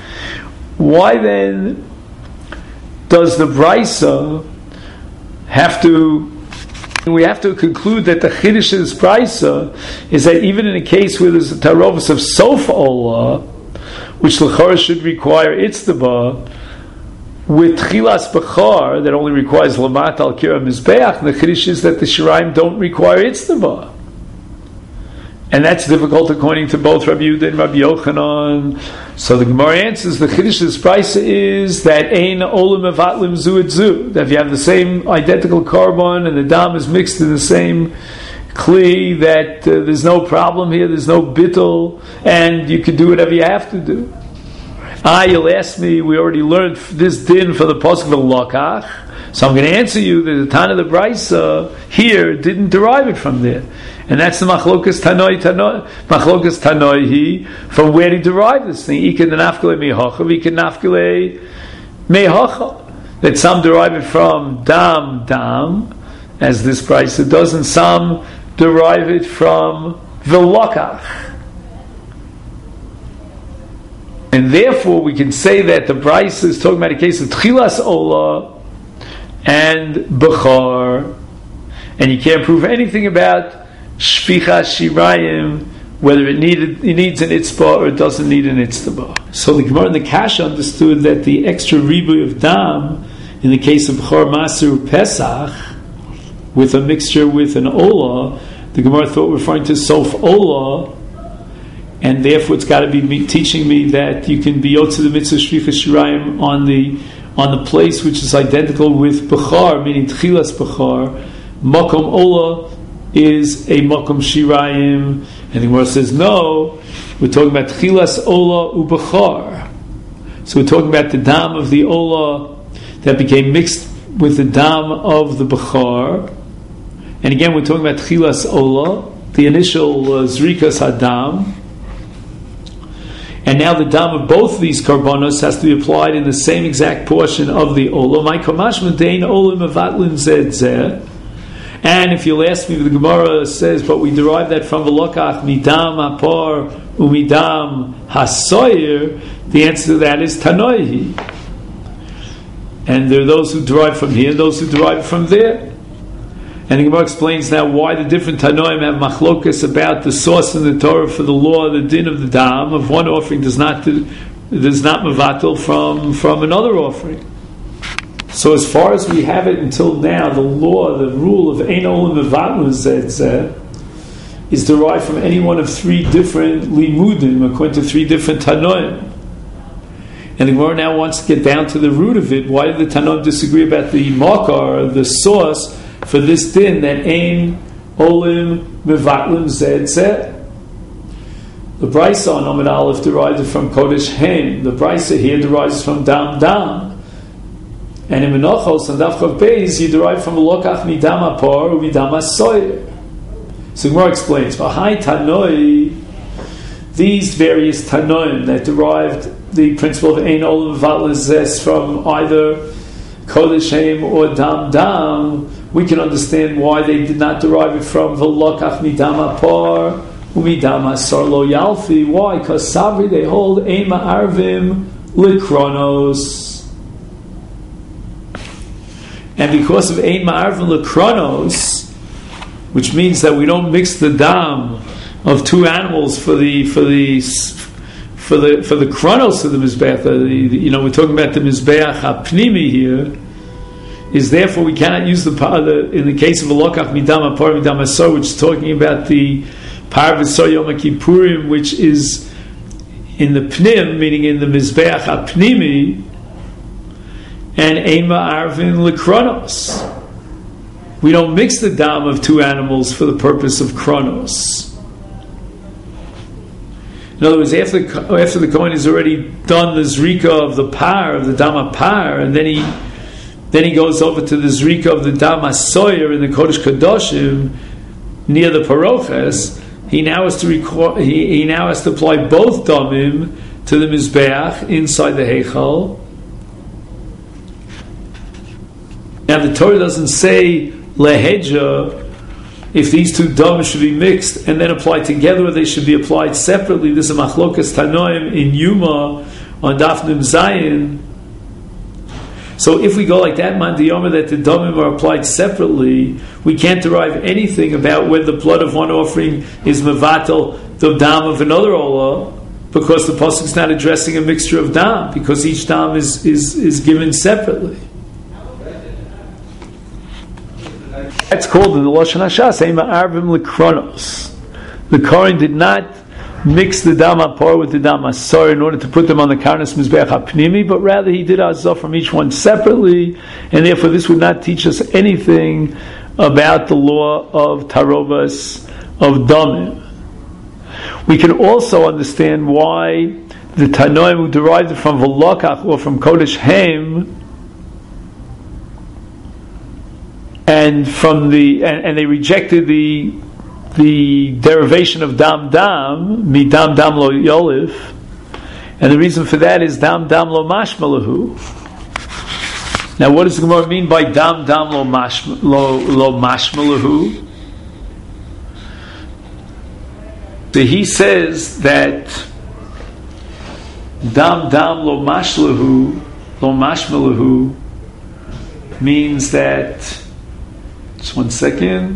why then does the Brisa have to? We have to conclude that the chiddush of this Brisa is that even in a case where there's a tarovus of sof ola, which l'chor should require itztaba, with tchilas bechar that only requires lamat al kira mizbeach, the chiddush is that the shirayim don't require itztaba, and that's difficult according to both Rabbi Yehuda and Rabbi Yochanan. So the Gemara answers, the chiddush of this Brisa is that ein olam mevatlim zu et zu, that if you have the same identical carbon and the dam is mixed in the same kli, that uh, there's no problem here, there's no bittul, and you can do whatever you have to do. Ah, you'll ask me, we already learned this din for the pasuk of lakach, so I'm going to answer you that the Tana of the Brisa here didn't derive it from there, and that's the machlokas tanoi tanoi machlokas tanoi he, from where he derived this thing. Ikan nafkele mehacha, ikan nafkele mehacha, that some derive it from dam dam, as this Brisa does, and some derive it from velakach. And therefore, we can say that the Brisa is talking about a case of tchilas ola and bechar, and you can't prove anything about shficha shirayim, whether it needed it needs an itzbah or it doesn't need an itzbah. So the Gemara and the Kasha understood that the extra ribuy of dam In the case of Bechor Masur Pesach, with a mixture with an Ola, the Gemara thought referring to Sof Ola, and therefore it's got to be me, teaching me that you can be Yotze the Mitzvah Shvichas Shirayim on the on the place which is identical with Bechor, meaning Tchilas Bechor. Makom Ola is a Makom Shirayim, and the Gemara says no, we're talking about Tchilas Ola u Bechor. So we're talking about the dam of the Ola that became mixed with the dam of the Bechor. And again, we're talking about Tchilas Ola, the initial uh, Zrikas Hadam. And now the dam of both of these karbonos has to be applied in the same exact portion of the Ola. My kamashma dein Ola mevatlin zed zeh. And if you'll ask me, the Gemara says, but we derive that from Velokach midam apor umidam hasoyer. The answer to that is Tanoihi. And there are those who derive from here, those who derive from there. And the Gemara explains now why the different Tanoim have machlokas about the source in the Torah for the law, the din of the dam of one offering does not does not mevatel from from another offering. So as far as we have it until now, the law, the rule of Ein Olam Mevatel Zeh is derived from any one of three different limudim, according to three different Tanoim. And the Gemara now wants to get down to the root of it. Why did the Tanoim disagree about the makar, the source for this din that Ein Olim Mevatlim Zed Zed? The Brisa on Amud Aleph derives it from Kodesh Hem. The Brisa here derives from Dam Dam. And in Menachos and Daf Chav Beis, you derive from Lokach Midam Apor Midam Asoyer. So Gemara explains, V'hai Tanoi, these various Tanoim that derived the principle of Ein Olam Mevatlim Zed from either Kodesh Hem or Dam Dam, we can understand why they did not derive it from V'lokach Midam Apor Umidam Asar Lo Yalfi. Why? Because Sabri, they hold Ein Ma'arvim Likronos. And because of Ein Ma'arvim Likronos, which means that we don't mix the dam of two animals for the for the for the for the kronos of the mizbeach. The, the, you know, we're talking about the mizbeach hapnimi here. Is therefore we cannot use the, the in the case of a lokach midam apar midam asor, which is talking about the par v'sor yom kippurim, which is in the pnim, meaning in the mizbeach hapnimi, and ein ma'arvin lekronos. We don't mix the dam of two animals for the purpose of kronos. In other words, after the, after the Kohen has already done the zrika of the par, of the dam par, and then he then he goes over to the zrika of the dam soyer in the Kodesh Kadoshim near the paroches, he now has to record, he, he now has to apply both damim to the mizbeach inside the heichal. Now the Torah doesn't say leheja if these two dams should be mixed and then applied together, or they should be applied separately. This is a machlokas tanoim in Yuma on Daf Nun Zayin. So if we go like that, man diyoma, that the damim are applied separately, we can't derive anything about whether the blood of one offering is mevatel the dam of another olah, because the pasuk is not addressing a mixture of dam, because each dam is is, is given separately. That's called in the Lashon Hashas Eima Arvim Lekronos. The Kohen did not mix the dam apor with the dam asor in order to put them on the karnas mizbeach hapnimi, but rather he did azah from each one separately, and therefore this would not teach us anything about the law of tarovas of damim. We can also understand why the Tanoim who derived it from Velokach or from Kodesh Hem, and from the and, and they rejected the the derivation of dam dam mi dam dam lo yolif, and the reason for that is dam dam lo mashmalahu. Now, what does the Gemara mean by dam dam lo mash lo, lo mashmalahu? So he says that dam dam lo mashlahu lo mashmalahu means that. Just one second.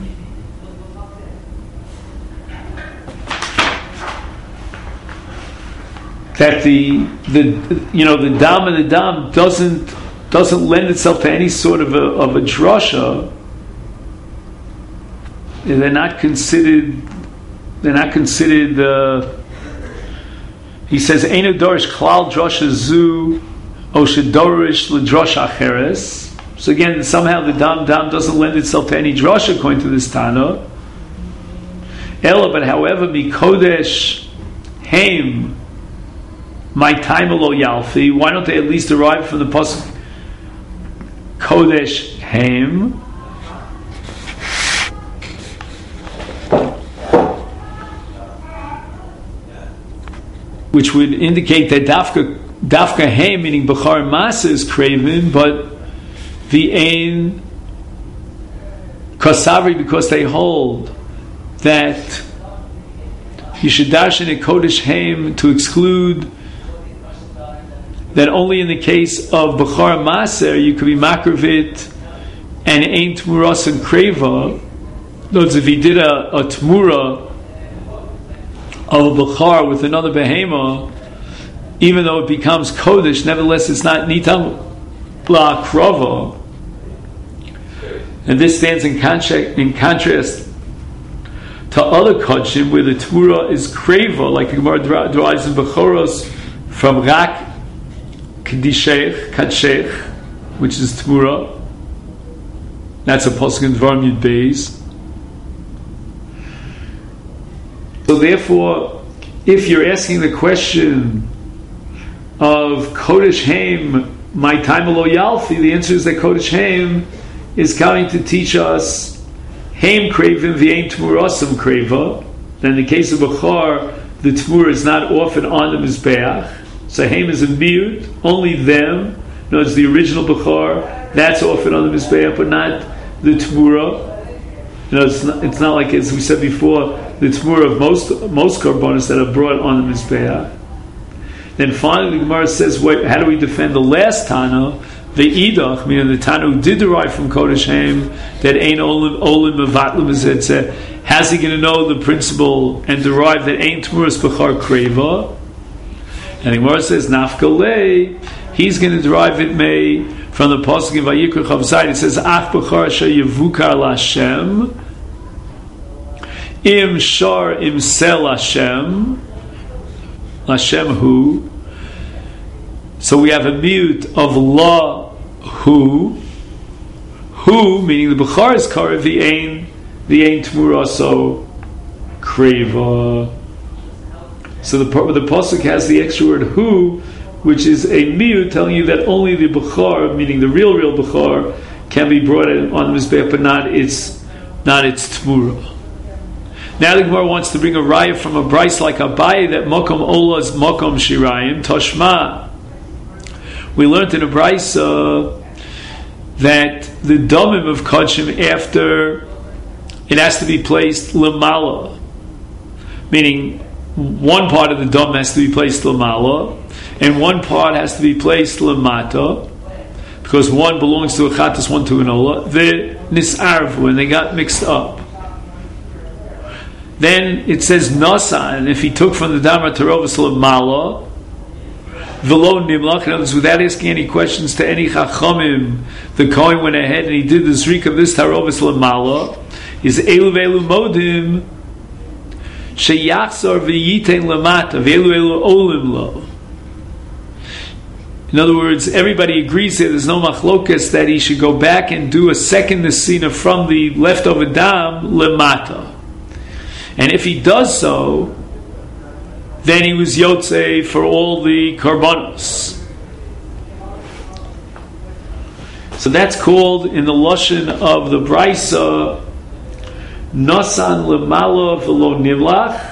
That the the you know the dam and the dam doesn't doesn't lend itself to any sort of a, of a drasha, they're not considered. They're not considered. Uh, he says, "Einu dorish klal drasha zu, o shedorish l'drasha acheres." So again, somehow the dam dam doesn't lend itself to any drasha according to this Tana. Ella, but however, mikodesh haim, my time lo yalfi. Why don't they at least derive from the pasuk kodesh haim? Which would indicate that dafka dafka haim, meaning bechar masa, is craven, but the ein kasavri, because they hold that you should darshan a kodesh haim to exclude that only in the case of bechar maser you could be makrivit and ein tmuras and kreva. In other words, if he did a, a tmura of a bechar with another behema, even though it becomes kodesh, nevertheless it's not nitam la krava. And this stands in contrast, in contrast to other kodshim where the tmura is kreva, like the Gemara derives in Bechoros from rak kedishech kadshech, which is tmura. That's a pasuk in Dvarim Yud Beis. So therefore, if you're asking the question of Kodesh Haim, my time lo yalfi, the answer is that Kodesh Haim is coming to teach us Haim Kravim v'Ain Tmurasam Krava. Then in the case of Bechar, the Tmur is not often on the Mizbeach. So Haim is a miut, only them. No, it's the original Bechar, that's often on the Mizbeach, but not the Tmura. You know, it's not, it's not like, as we said before, the Tmura of most most Karbonos that are brought on the Mizbeach. Then finally the Gemara says, wait, how do we defend the last Tana, the Idach, meaning the Tana who did derive from Kodesh Haim, that ain't olim olim mevatlim ezetzeh? How's he going to know the principle and derive that ain't Tmuras Bechar Kreva? And the Gemara says, Nafkalei, he's going to derive it may from the pasuk in Vayikra Chav Zayin. It says, Ach Bechar asher yevukar l'Hashem, im shar im sel Hashem, Hashem who. So we have a mute of la who, who meaning the Bechar is karev the ein the ein tmura so kreva. So the the pasuk has the extra word who, which is a mute telling you that only the Bechar, meaning the real real Bechar, can be brought in on the mizbeach, but not its not its tmura. Now the Gemara wants to bring a raya from a brais like Abaye that mokom ola is mokom shirayim toshma. We learned in a brais uh, that the domim of kodshim, after it has to be placed lamala, meaning one part of the dom has to be placed lamala and one part has to be placed lamata, because one belongs to a chatas, one to an ola. The nisarvu, and they got mixed up. Then it says nasa, and if he took from the damar tarovas lamala, v'lo nimlach, in other words, without asking any questions to any chachamim, the Kohen went ahead and he did the zrik of this tarovas lamala. Is elu v'elu modim sheyachzor v'yitein lamata v'elu elu olim lo. In other words, everybody agrees that there's no machlokas that he should go back and do a second nesina from the leftover dam lemata. And if he does so, then he was yotze for all the karbanos. So that's called, in the lashon of the Braisa, nasan lemala v'lo nimlach.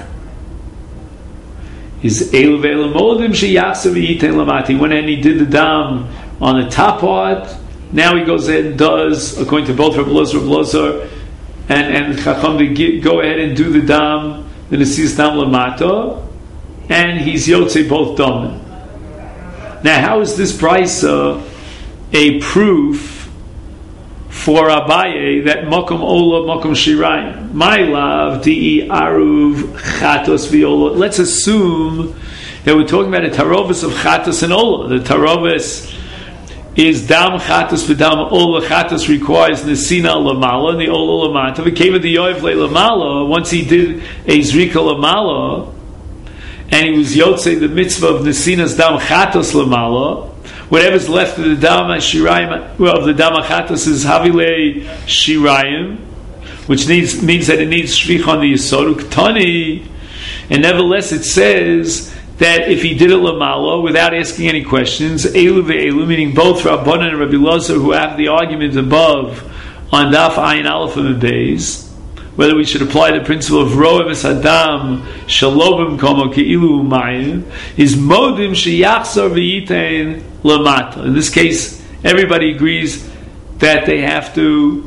Is elu ve'elu modim sheyachsav v'yitein lamati. He went and he did the dam on the top part. Now he goes ahead and does, according to both Rabbi Elazar, Rabbi Elazar, and and Chacham, to get, go ahead and do the dam, the nesis dam lamata, and he's yotze both dam. Now, how is this brisa a proof for Abaye that makom ola makom shirayim? My love, di aruv chatos viola. Let's assume that we're talking about a tarovis of chatos and ola. The tarovis is dam chatas v'dam ola chatas requires nesina lamala and the ola lamata. V'keva the yoiv le lamala. Once he did a zrika lamala, and he was yotzei the mitzvah of nesinas dam chatas lamala. Whatever's left of the dam shirayim well, of the dam chatas is havile shirayim, which needs means that it needs shvich on the yisod uktani. And nevertheless, it says that if he did a lamala without asking any questions, elu ve'elu, meaning both Rabbanan and Rabbi Lozer, who have the argument above on Daf Ayin Aleph and Beis, whether we should apply the principle of Roem es Adam Shalobim Komo Ke'ilu Umayim, is Modim Sheyachzor V'yitein Lamata. In this case, everybody agrees that they have to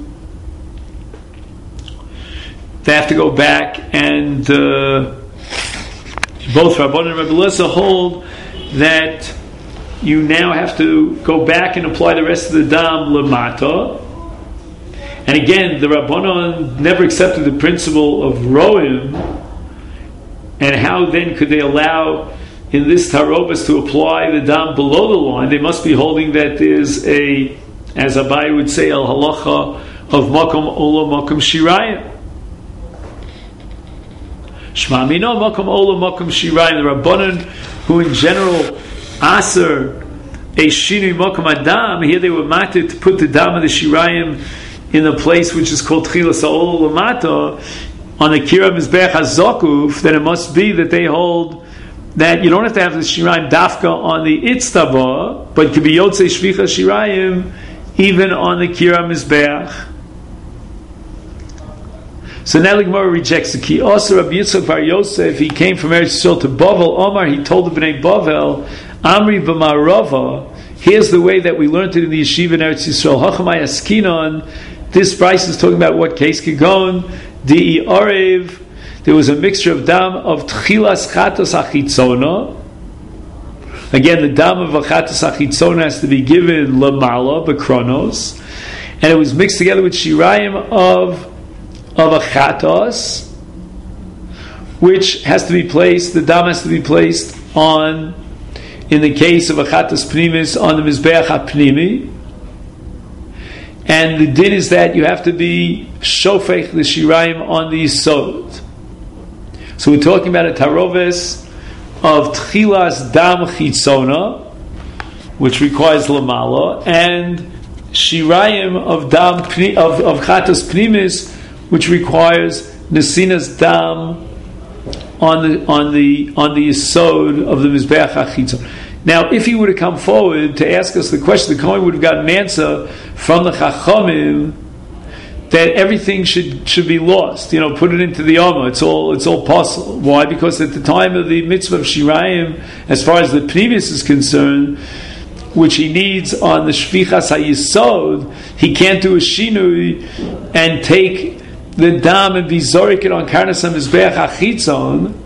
they have to go back and uh, both Rabbanan and Rabbi Lezer hold that you now have to go back and apply the rest of the dam lamata. And again, the Rabbanan never accepted the principle of roim, and how then could they allow in this tarobas to apply the dam below the line? They must be holding that there's a, as Abai would say, al halacha of makom ola makom shirayim. Shma mino makom ola makom shirayim. The Rabbanan, who in general aser a shinui makom adam, here they were mated to put the dam of the shirayim in a place which is called Tchilas Ha'ol Lamata on the Kira Mizbeach HaZokuf. Then it must be that they hold that you don't have to have the shirayim dafka on the itztaba, but could be yotzei shvicha shirayim even on the Kira Mizbeach. So now the Gemara rejects the key. Also, Rabbi Yitzchak Bar Yosef, he came from Eretz Yisrael to Bavel. Omar, he told the Bnei Bavel, Amri b'marava. Here's the way that we learned it in the yeshiva in Eretz Yisrael. Hachamay askinon. This price is talking about what case Kigon Di Orev. There was a mixture of dam of tchilas chatas achitzona. Again, the dam of chatas achitzona has to be given lamala b'kronos, and it was mixed together with shirayim of of a chatos, which has to be placed. The dam has to be placed on, in the case of a chatas pnimis, on the mizbeach hapnimi. And the din is that you have to be shofech the shirayim on the yisod. So we're talking about a taroves of tchilas dam chitzona, which requires lamala, and shirayim of dam of of chatas pnimis, which requires nesinas dam on the on the on the yisod of the mizbeach hachitzon. Now, if he would have come forward to ask us the question, the Kohen would have gotten an answer from the Chachamim that everything should should be lost. You know, put it into the Amma. It's all it's all possible. Why? Because at the time of the mitzvah of Shirayim, as far as the Pnimis is concerned, which he needs on the Shvichas HaYisod, he can't do a Shinui and take the dam and be zorik it on Karnas HaMizbeach HaChitzon.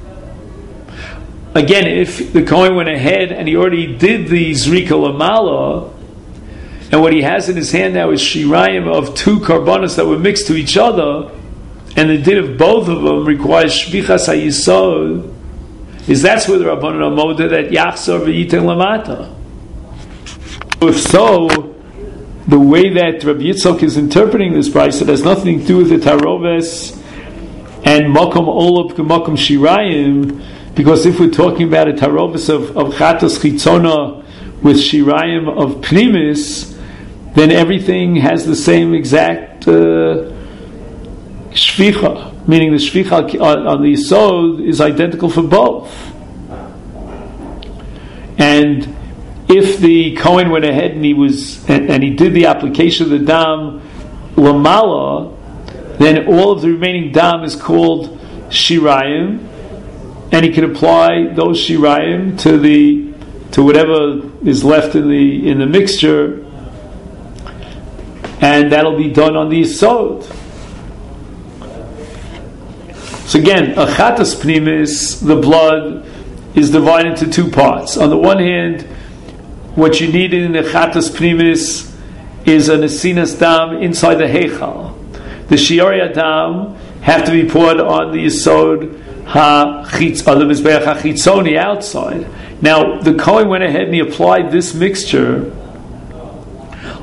Again, if the Kohen went ahead and he already did the Zrika Lamala, and what he has in his hand now is Shirayim of two karbonos that were mixed to each other, and the din of both of them requires Shvichas HaYisod, is that's where the Rabbanan Amoda that Yachzor V'yiten Lamata. If so, the way that Rabbi Yitzchak is interpreting this price, it has nothing to do with the Taroves and Makom Olop Makom Shirayim, because if we're talking about a Taroves of, of Chatas Chitzona with Shirayim of Pnimis, then everything has the same exact uh, Shvicha, meaning the Shvicha on, on the Yisod is identical for both. And if the Kohen went ahead and he was and, and he did the application of the dam lamala, then all of the remaining dam is called shirayim, and he can apply those shirayim to the to whatever is left in the in the mixture, and that'll be done on the yisod. So again, a chatas pnimis, the blood, is divided into two parts. On the one hand, what you need in the chatas pnimis is a nesinas dam inside the heichal. The shiori adam have to be poured on the yisod ha-chitz, on the mizbeach ha-chitzoni outside. Now, the Kohen went ahead and he applied this mixture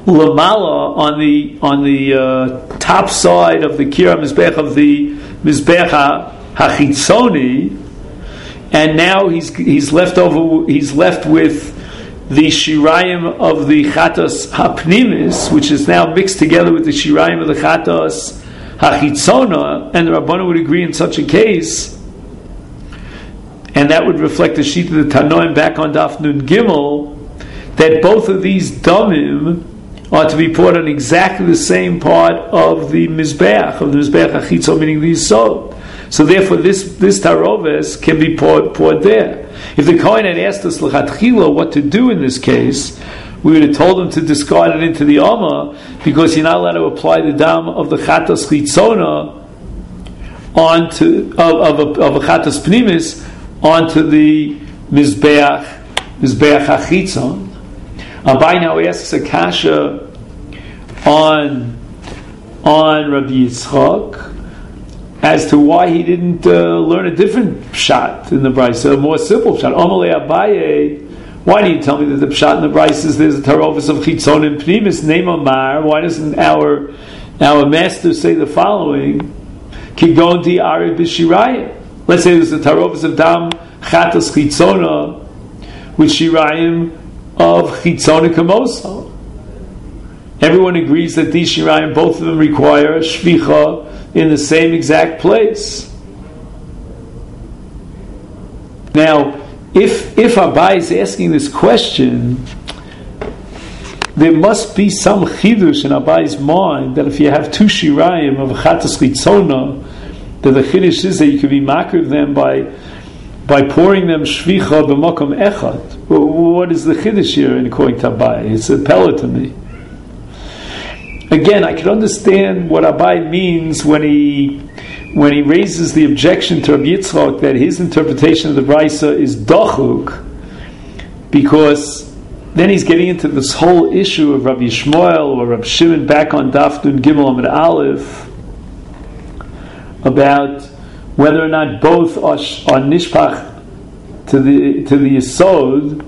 lamala on the on the uh, top side of the kira mizbech of the mizbech hachitzoni, and now he's he's left over he's left with the shirayim of the chatos hapnimis, which is now mixed together with the shirayim of the chatos hachitzona, and the Rabbanan would agree in such a case, and that would reflect the sheet of the Tanoim back on Daf Nun Gimel, that both of these damim are to be poured on exactly the same part of the mizbeach, of the mizbeach hachitzon, meaning the yisod. So therefore, this this taroves can be poured poured there. If the Kohen had asked us l'chatchila what to do in this case, we would have told him to discard it into the Amma, because you're not allowed to apply the dam of the chatas chitzona onto of of a, of a chatas pnimis onto the mizbeach mizbeach hachitzon. Abai now asks a kasha on on Rabbi Yitzchak as to why he didn't uh, learn a different shot in the Brisa, a more simple shot. Amalei Abaye, why do you tell me that the shot in the Brisa is there's a tarovis of chitzon and pnimis name Amar? Why doesn't our our master say the following? Kigon di ari b'shirayim. Let's say there's a tarovis of dam chatas chitzona with shirayim of chitzona kamosa. Everyone agrees that these shirayim, both of them require shvicha in the same exact place. Now, if if Abai is asking this question, there must be some chidush in Abai's mind that if you have two shirayim of chatas chitzona, that the chidush is that you could be makriv them by by pouring them shvicha b'makom echad. What is the chiddush here in according to Abai? It's a pella to me. Again, I can understand what Abai means when he when he raises the objection to Rabbi Yitzchak that his interpretation of the Brisa is dachuk, because then he's getting into this whole issue of Rabbi Shmuel or Rabbi Shimon back on Daf Nun Gimel Amud Aleph about whether or not both are, are nishpach to the to the yisod,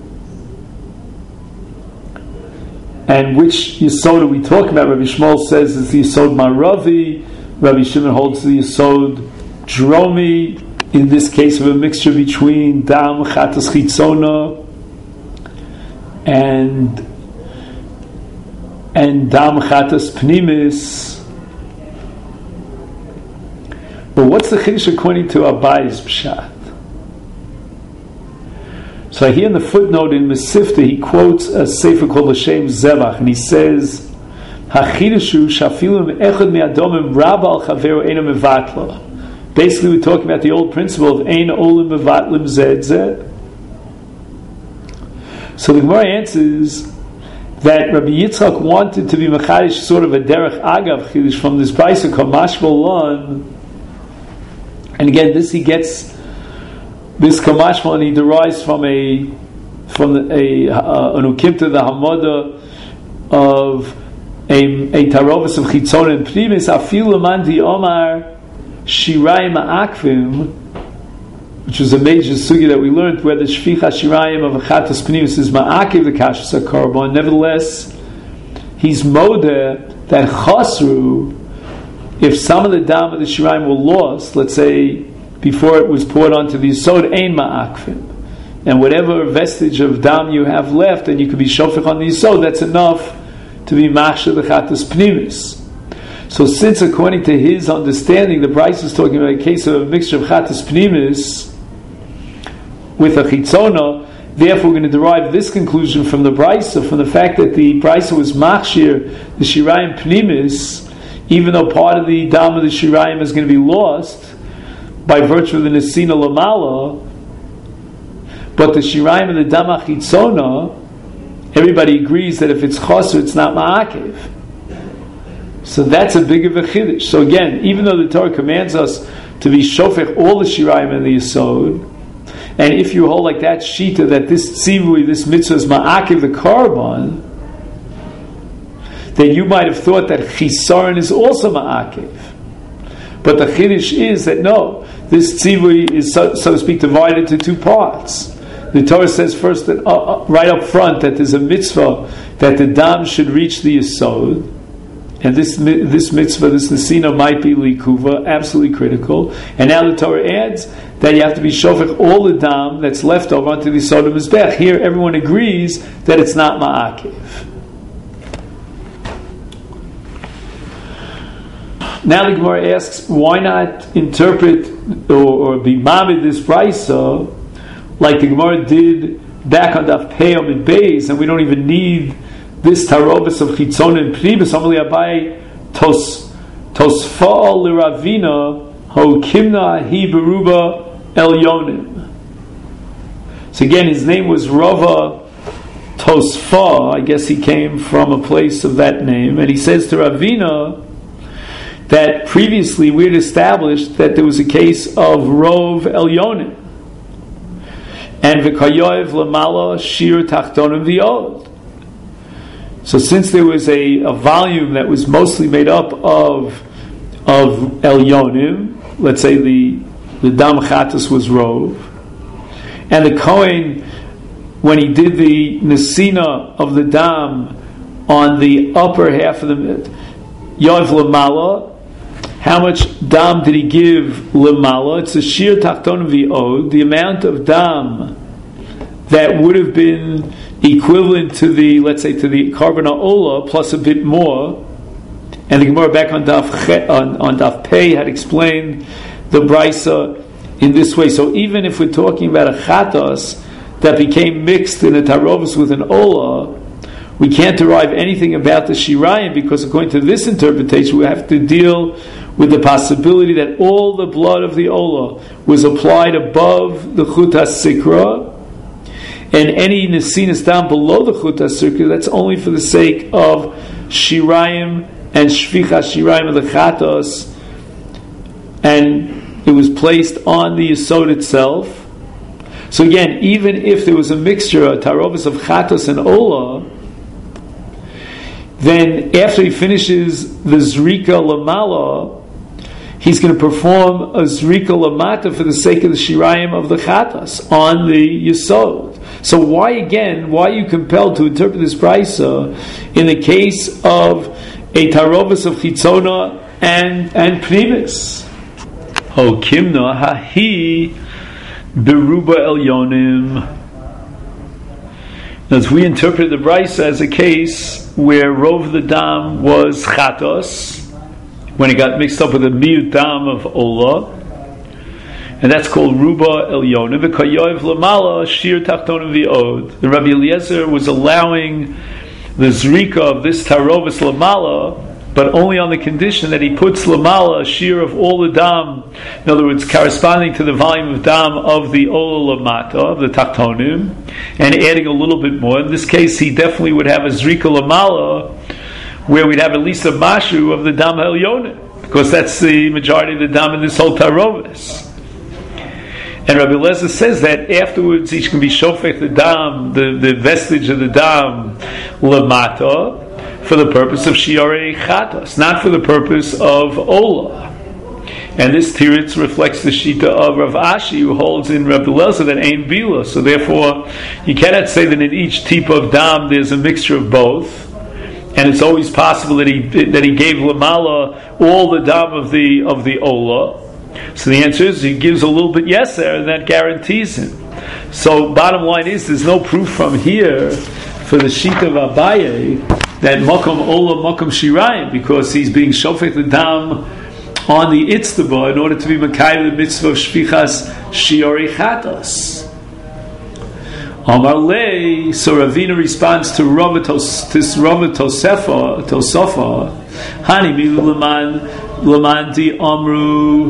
and which yisod are we talking about? Rabbi Shmuel says it's the yisod maravi. Rabbi Shimon holds the yisod dromi. In this case, of a mixture between dam chatas chitzona and and dam chatas pnimis. But what's the chiddush according to Abai's pshat? So here in the footnote in Mesifta, he quotes a sefer called L'Shem Zevach, and he says, "Hachidushu shafilim echad me'adomim rabba al chaveru eina mevatla." Basically, we're talking about the old principle of ein olim mevatlim zed zed. So the Gemara answers that Rabbi Yitzchak wanted to be mechadish sort of a derech agav chiddush from this brisa called Mashmal Lon. And again, this he gets this kamashma, and he derives from a from the, a uh, an ukimta the hamada of a a tarovis of chitzon and primis afilu mandi omar shirayim akvim, which was a major sugi that we learned where the shficha shirayim of achatas primis is ma'akiv the kashus hakarbon. Nevertheless, he's modeh that chasru. If some of the dam of the shirayim were lost, let's say before it was poured onto the yisod, ein ma'akvim, and whatever vestige of dam you have left, and you could be shofech on the yisod, that's enough to be machshir the chatas pnimis. So, since according to his understanding, the Bryce is talking about a case of a mixture of chatas pnimis with a chitzona, therefore we're going to derive this conclusion from the Bryce, from the fact that the Bryce was machshir the shirayim pnimis, even though part of the dam of the shirayim is going to be lost by virtue of the nesina lamala, but the shirayim of the dam achitzona, everybody agrees that if it's chaser, it's not ma'akev. So that's a big of a chiddush. So again, even though the Torah commands us to be shofech all the shirayim in the yisod, and if you hold like that shita that this tzivui, this mitzvah is ma'akev the korban, then you might have thought that chisaron is also ma'akev. But the chiddush is that no, this tzivui is, so, so to speak, divided into two parts. the Torah says first that uh, right up front that there's a mitzvah that the dam should reach the yesod, and this this mitzvah, this nesina might be likuva, absolutely critical. And now the Torah adds that you have to be shofech all the dam that's left over onto the yesod of mizbech. Here, everyone agrees that it's not ma'akev. Now the Gemara asks, why not interpret or, or be mamid this brisa like the Gemara did back on Daf Peyam and Beis, and we don't even need this tarobis of chitzon and pnibus. Amalei Abai tos tosfa liravina ho kimna hi beruba elyonim. So again, his name was Rava Tosfa. I guess he came from a place of that name, and he says to Ravina that previously we had established that there was a case of Rov Elyonim and V'kayoev Lamala Shir Tachtonim V'yod. So since there was a, a volume that was mostly made up of of Elyonim, let's say the the Dam Chatas was Rov, and the Kohen, when he did the Nesina of the Dam on the upper half of the Yoev Lamala, how much dam did he give lemala? It's a shir tachton v'od, the amount of dam that would have been equivalent to the, let's say, to the carbon ola plus a bit more. And the Gemara back on Daf Che, on, on Daf Pei had explained the brisa in this way. So even if we're talking about a chatas that became mixed in a tarovus with an ola, we can't derive anything about the shirayim, because according to this interpretation, we have to deal with the possibility that all the blood of the ola was applied above the chutas sikra, and any nesinas down below the chutas sikra, that's only for the sake of shirayim and shvicha shirayim of the chatos, and it was placed on the yesod itself. So again, even if there was a mixture, a tarovus of chatos and ola, then after he finishes the zrika lamala, he's going to perform a zrika lamata for the sake of the shirayim of the chatas on the yesod. So why again, why are you compelled to interpret this brisa in the case of a tarovus of chitzona and and pnimis? Ho kimna hahi beruba elyonim. As we interpret the brisa as a case where Rov the Dam was chatos, when it got mixed up with the miut dam of ola, and that's called ruba elyonim. V'kayoev lamala shir tachtonim v'od. The Rabbi Eliezer was allowing the zrika of this tarovus lamala, but only on the condition that he puts lamala, a shir of all the dam, in other words, corresponding to the volume of dam of the ola lamata, of the tachtonim, and adding a little bit more. In this case, he definitely would have a zrika lamala, where we'd have at least a mashu of the dam elyonim, because that's the majority of the dam in this whole tarovis. And Rabbi Eliezer says that afterwards each can be shofech the dam, the, the vestige of the dam lamata, for the purpose of shiarei chatas, not for the purpose of ola. And this tiritz reflects the shita of Rav Ashi, who holds in Rabbi Eliezer that ain't bila. So therefore, you cannot say that in each tip of dam there's a mixture of both, and it's always possible that he that he gave lamala all the dam of the of the ola. So the answer is he gives a little bit yeser, and that guarantees him. So bottom line is there's no proof from here for the shita of Abaye that makom ola makom shirayim, because he's being shofet the dam on the itztaba in order to be makayim the mitzvah of shvichas shiori chatas. Amar lei, so Ravina responds to Rava Tosefa, Tosofa, Hani milu leman leman di amru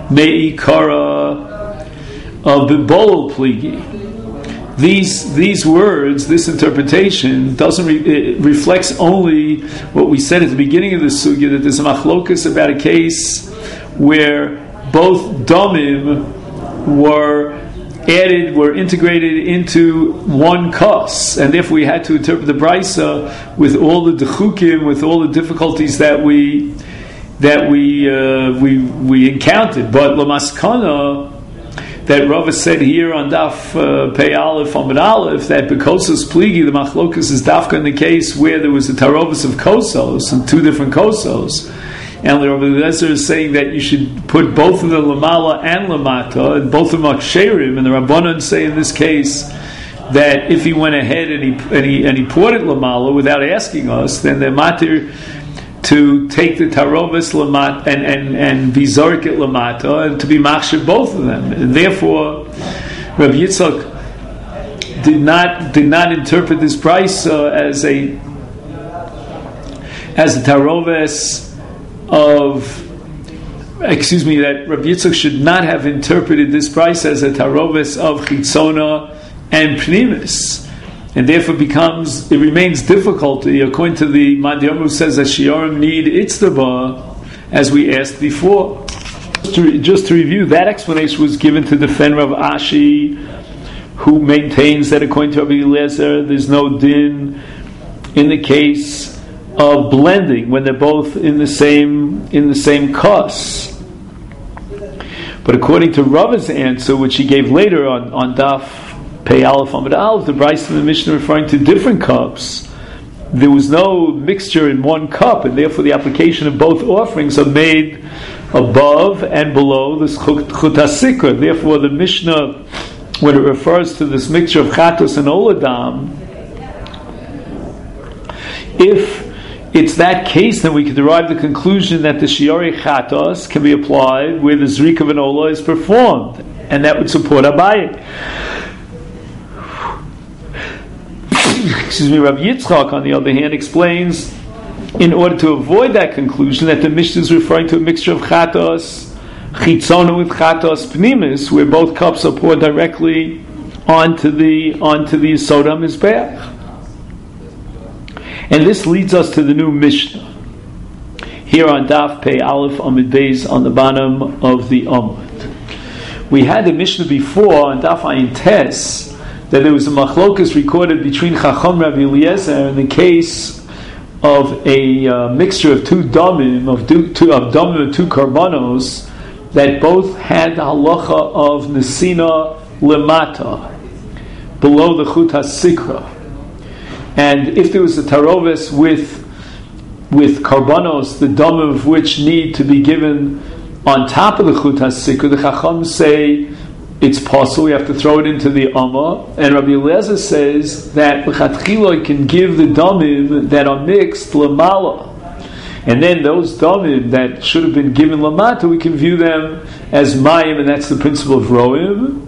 meikara of bibol pligi. These these words, this interpretation doesn't re, it reflects only what we said at the beginning of the sugya, that there's a machlokus about a case where both domim were added, were integrated into one kos, and therefore we had to interpret the brisa with all the dechukim, with all the difficulties that we that we uh, we we encountered. But lamaskana, that Rava said here on Daf uh, Pei Aleph Amud Aleph that Bekosos Pligi, the Machlokus is Dafka in the case where there was a Tarovus of Kosos and two different Kosos. And Rabbi Eliezer is saying that you should put both of the Lamala and Lamata, and both of them are Ksherim, and the Rabbanon say in this case that if he went ahead and he and he, and he poured it Lamala without asking us, then the matir to take the Tarovus Lamata and, and, and be Zorik it Lamata, and to be Machshav both of them. And therefore, Rabbi Yitzchak did not did not interpret this price uh, as a as a Tarovus of, excuse me, that Rabbi Yitzchak should not have interpreted this price as a taroves of chitzona and pnimis, and therefore becomes, it remains difficulty, according to the Mandiyam who says that shiurim need itztaba, as we asked before. Just to, just to review, that explanation was given to defend Rav Ashi, who maintains that according to Rabbi Eliezer, there's no din in the case of blending when they're both in the same in the same kos. But according to Rava's answer, which he gave later on, on Daf Pei Aleph Amud Aleph, the Bryce in the Mishnah referring to different cups, there was no mixture in one cup, and therefore the application of both offerings are made above and below this chut hasikra. Therefore, the Mishnah, when it refers to this mixture of chatos and oladam, if it's that case, then we can derive the conclusion that the shiori chatos can be applied where the zrika of an ola is performed, and that would support Abaye. Excuse me. Rav Yitzchak, on the other hand, explains, in order to avoid that conclusion, that the Mishnah is referring to a mixture of chatos chitzona with chatos pnimis, where both cups are poured directly onto the onto the soda mizbeach. And this leads us to the new Mishnah. Here on Daf Pei Aleph Amud Beis on the bottom of the Amud. We had the Mishnah before on Daf Ayin Tes that there was a machlokas recorded between Chacham Rabbi Eliezer in the case of a uh, mixture of two damim, of two of damim of two karbanos that both had the halacha of nesina lemata, below the chut hasikra. And if there was a taroves with with karbanos, the dam of which need to be given on top of the chut hasikra, the chacham say it's possible. We have to throw it into the amma. And Rabbi Eliezer says that l'chatchila can give the damim that are mixed lamala, and then those damim that should have been given lamata, we can view them as mayim, and that's the principle of roim,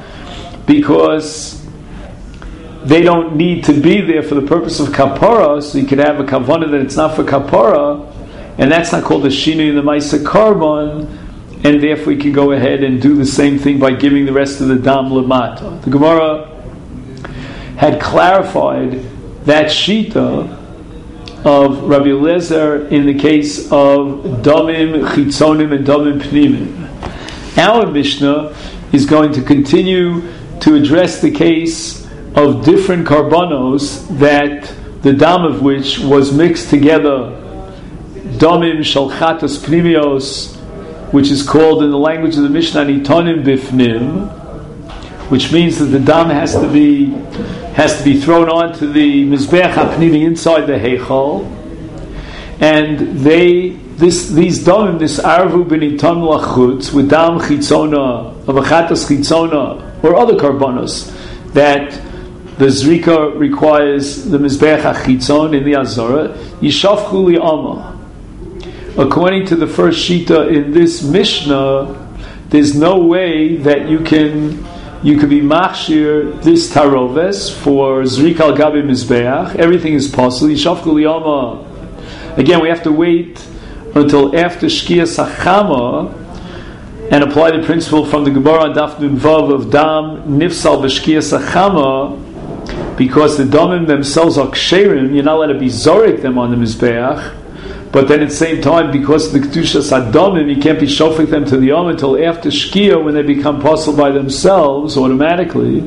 because they don't need to be there for the purpose of kapara, so you could have a kavanah that it's not for kapara, and that's not called a shinu in the Maisa Karban, and therefore we can go ahead and do the same thing by giving the rest of the dam lamata. The Gemara had clarified that shita of Rabbi Eliezer in the case of damim chitzonim and damim pnimim. Our Mishnah is going to continue to address the case of different karbanos that the dam of which was mixed together, damim shel chatos pnimios, which is called in the language of the Mishnah nitonim bifnim, which means that the dam has to be has to be thrown onto the mizbeach hapnimi inside the heichal, and they this these damim, this arvu b'niton lachutz with dam chitzona of a chatos chitzona or other karbanos that the zrika requires the mizbeach hachitzon in the azara, yishafchu li amma. According to the first shita in this Mishnah, there's no way that you can you could be machshir this taroves for zrika al gabi mizbeach. Everything is possible. Yishafchu li amma. Again, we have to wait until after shkia sachama and apply the principle from the Gemara on Daf Nun Vav of dam nifsal b'shkia sachama, because the damim themselves are ksherim. You're not allowed to be zorik them on the mizbeach. But then at the same time, because of the kedushas adamim, you can't be shofik them to the yom until after shkia, when they become possible by themselves automatically.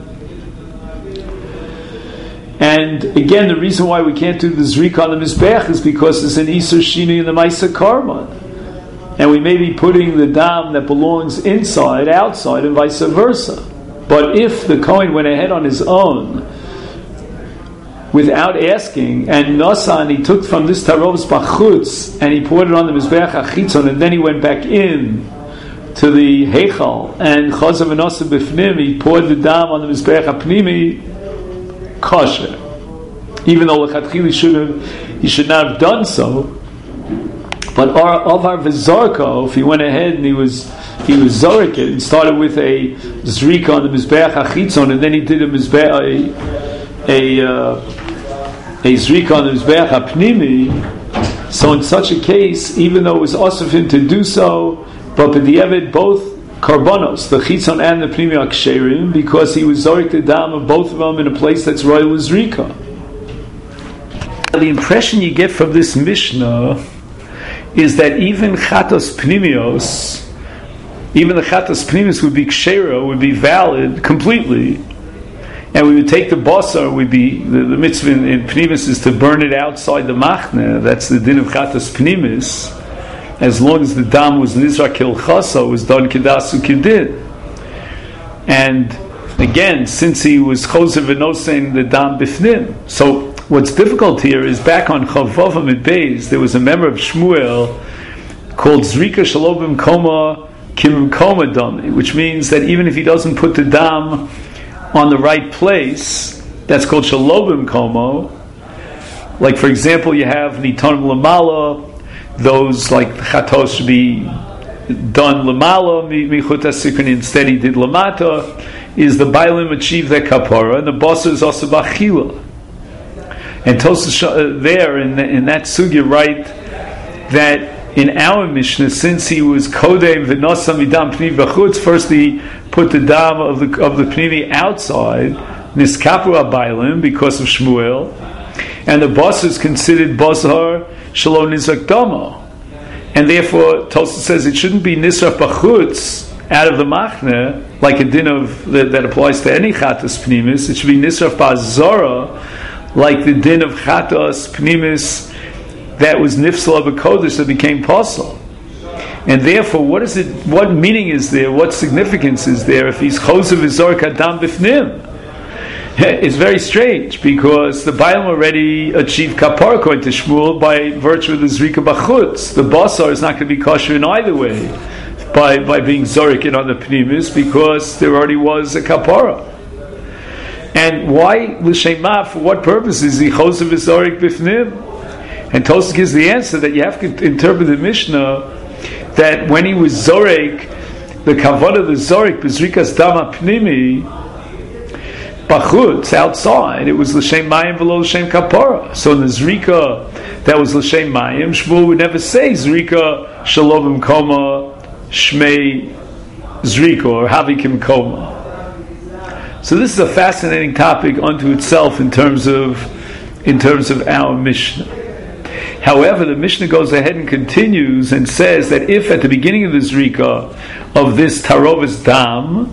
And again, the reason why we can't do the zrika on the mizbeach is because there's an isur shini in the Maisa Karban. and we may be putting the dam that belongs inside outside, and vice versa. But if the Kohen went ahead on his own without asking, and Nasan, he took from this tarovas bachutz and he poured it on the mizbeach achitzon, and then he went back in to the heichal and chazav and nasa b'fnim, he poured the dam on the mizbeach apnimi, kosher. Even though lechatchili he should have, he should not have done so. But our, of our v'zarko, if he went ahead and he was he was zorik it and started with a zrika on the mizbeach achitzon, and then he did a mizbeach a a, uh, a zrika on the mizbeach apnimi. So in such a case, even though it was also for him to do so, but b'diavad both karbonos, the chitzon and the pnimi are ksherim, because he was zorik the dam of both of them in a place that's royal zrika. The impression you get from this Mishnah is that even chatos pnimios, even the chatos pnimios would be kshera, would be valid completely, and we would take the basar, would be the, the mitzvah in, in pnimis is to burn it outside the machne. That's the din of chatos pnimis. As long as the dam was nizrak hilchasa, was done kedasu kedin. And again, since he was choser v'nosein the dam bifnim, so what's difficult here is back on Chavav at Beis, there was a member of Shmuel called Zrika Shalobim Koma Kim Koma Dami, which means that even if he doesn't put the dam on the right place, that's called Shalobim Koma. Like for example, you have Nitonim Lamala, those like Chatos should be done Lamala, Michut HaSikrin, instead he did Lamata, is the Bailim achieve their Kapara, and the Basar is also Bachila. And Tosas uh, there in, the, in that sugya write that in our Mishnah, since he was kodem v'nosa midam pnimi v'chutz, first he put the dam of the of the pnimi outside, niskapu abaylim because of Shmuel, and the basar is considered basar shalom nizrak damo, and therefore Tosas says it shouldn't be nisrak b'chutz out of the machne like a din of that, that applies to any chatas pnimis. It should be nisrak b'azara, like the din of chatos pnimis that was nifsal of a kodesh that became posel. And therefore, what is it? What meaning is there? What significance is there if he's chosav v'zorek adam b'fnim? It's very strange because the Bailam already achieved kapar according to Shmuel by virtue of the zrika b'chutz. The basar is not going to be kosher in either way by by being zorik in on the pnimis because there already was a kapara. And why l'shema? For what purpose is he chosav v'zorik b'fnim? And Tosas gives the answer that you have to interpret the Mishnah that when he was zorek, the kavod of the zorek b'zrikas dama pnimi bachutz outside, it was l'shem mayim v'lo l'shem kapara. So in the zrika that was l'shem mayim, Shmuel would never say zrika shalom koma shmei zrika or havikim koma. So this is a fascinating topic unto itself in terms of in terms of our Mishnah. However, the Mishnah goes ahead and continues and says that if at the beginning of the zrika of this tarovas dam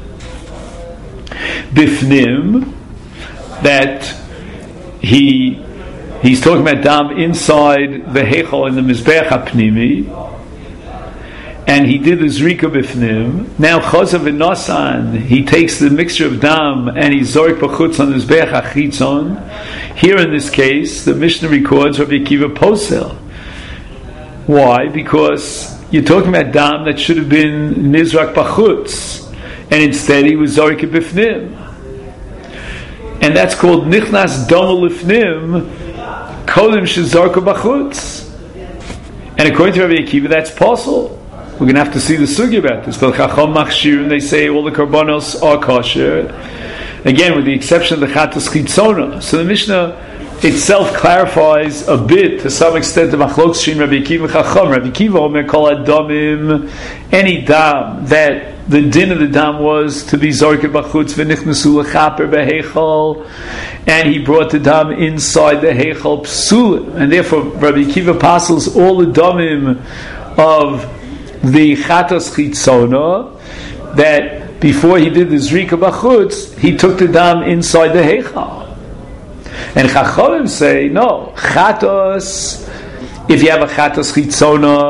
bifnim, that he he's talking about dam inside the heichal in the mizbeach hapnimi, and he did the zrika bifnim. Now chazav v'nasan, he takes the mixture of dam and he zorik b'chutz on the mizbeach achitzon. Here in this case, the Mishnah records Rabbi Akiva posel. Why? Because you're talking about dam that should have been nizrak b'chutz, and instead he was zorik b'fnim, and that's called nichnas domo lifnim kodim shezarka b'chutz. And according to Rabbi Akiva, that's posel. We're going to have to see the sugi about this. But Chacham Machshir, they say all the karbonos are kosher, again with the exception of the chatas chitzona. So the Mishnah itself clarifies a bit, to some extent, the machlokes shin Rabbi Akiva Chacham. Rabbi Akiva omer kol adamim, any dam that the din of the dam was to be zorket b'chutz v'nichnasu lechaper b'heichal, and he brought the dam inside the heichal psulim, and therefore Rabbi Akiva passes all the damim of the chatas chitzona, that before he did the zrika b'chutz, he took the dam inside the heichal. And Chachamim say, no, chatos, if you have a chatas chitzona,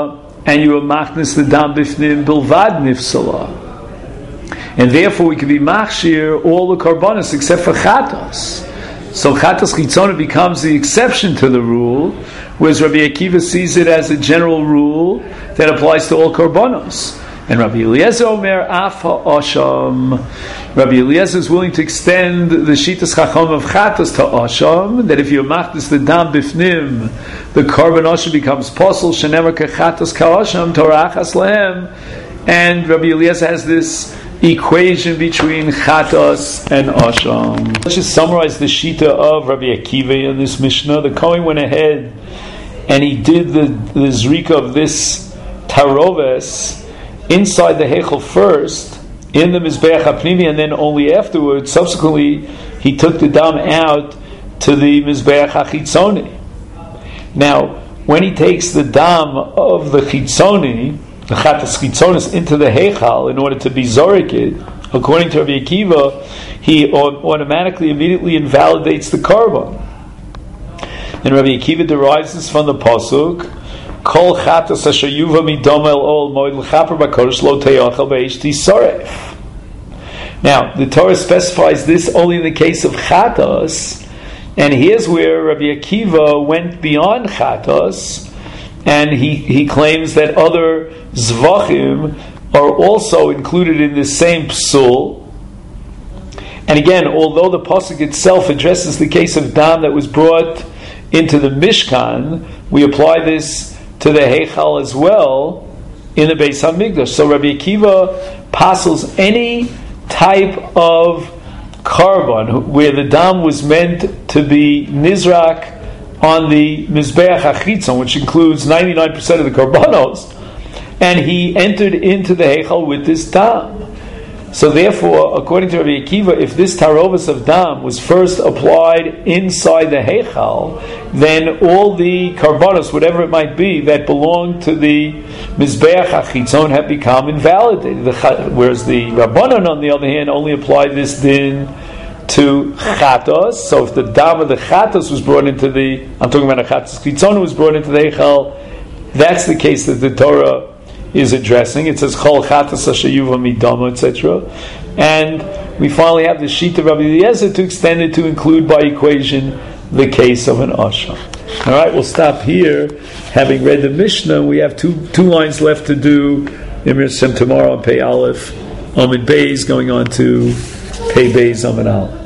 and you are machnis the dam bifnim bilvad nifsala. And therefore we can be machshir all the karbanos except for chatas. So chatas chitzona becomes the exception to the rule, whereas Rabbi Akiva sees it as a general rule that applies to all karbanos. And Rabbi Eliezer Omer Af Ha'asham. Rabbi Eliezer is willing to extend the Shitas Chacham of Chatas to Asham, that if you machtis the dam bifnim, the carbon Asham becomes possible. Shenemer Kechatas Ka'asham Torah Achas Lehem. And Rabbi Eliezer has this equation between Chatas and Asham. Let's just summarize the Shita of Rabbi Akiva in this Mishnah. The Kohen went ahead and he did the, the Zrika of this Taroves inside the Heichel first, in the Mizbeach HaPnimi, and then only afterwards, subsequently, he took the dam out to the Mizbeach HaChitzoni. Now, when he takes the dam of the Chitzoni, the Chatas Chitzonis, into the Heichal in order to be Zorikid, according to Rabbi Akiva, he automatically, immediately invalidates the Karban. And Rabbi Akiva derives this from the Pasuk, Kol chatas asher yuva midama el ol moed l'chaper b'kodesh lo te'achal be'eshti saref. Now, the Torah specifies this only in the case of chatas, and here's where Rabbi Akiva went beyond chatas, and he, he claims that other zvachim are also included in this same psul. And again, although the pasuk itself addresses the case of dam that was brought into the Mishkan, we apply this to the Heichal as well in the Beis HaMikdash. So Rabbi Akiva passes any type of karban where the dam was meant to be nizrak on the Mizbeach HaChitzon, which includes ninety-nine percent of the karbanos, and he entered into the Heichal with this dam. So therefore, according to Rabbi Akiva, if this tarovas of dam was first applied inside the Heichal, then all the karbanos, whatever it might be, that belong to the Mizbeach HaChitzon have become invalidated. The, whereas the Rabbanan, on the other hand, only applied this din to chatos. So if the dam of the chatos was brought into the, I'm talking about a chatos Chitzon was brought into the Heichal, that's the case that the Torah is addressing. It says Chol Chatas Asher Yuva Midama, et cetera. And we finally have the sheet of Rabbi Eliezer to extend it to include by equation the case of an Asham. All right, we'll stop here. Having read the Mishnah, we have two two lines left to do. Tomorrow on Pei Aleph, Amid Beis, going on to Pei Beis Amid Aleph.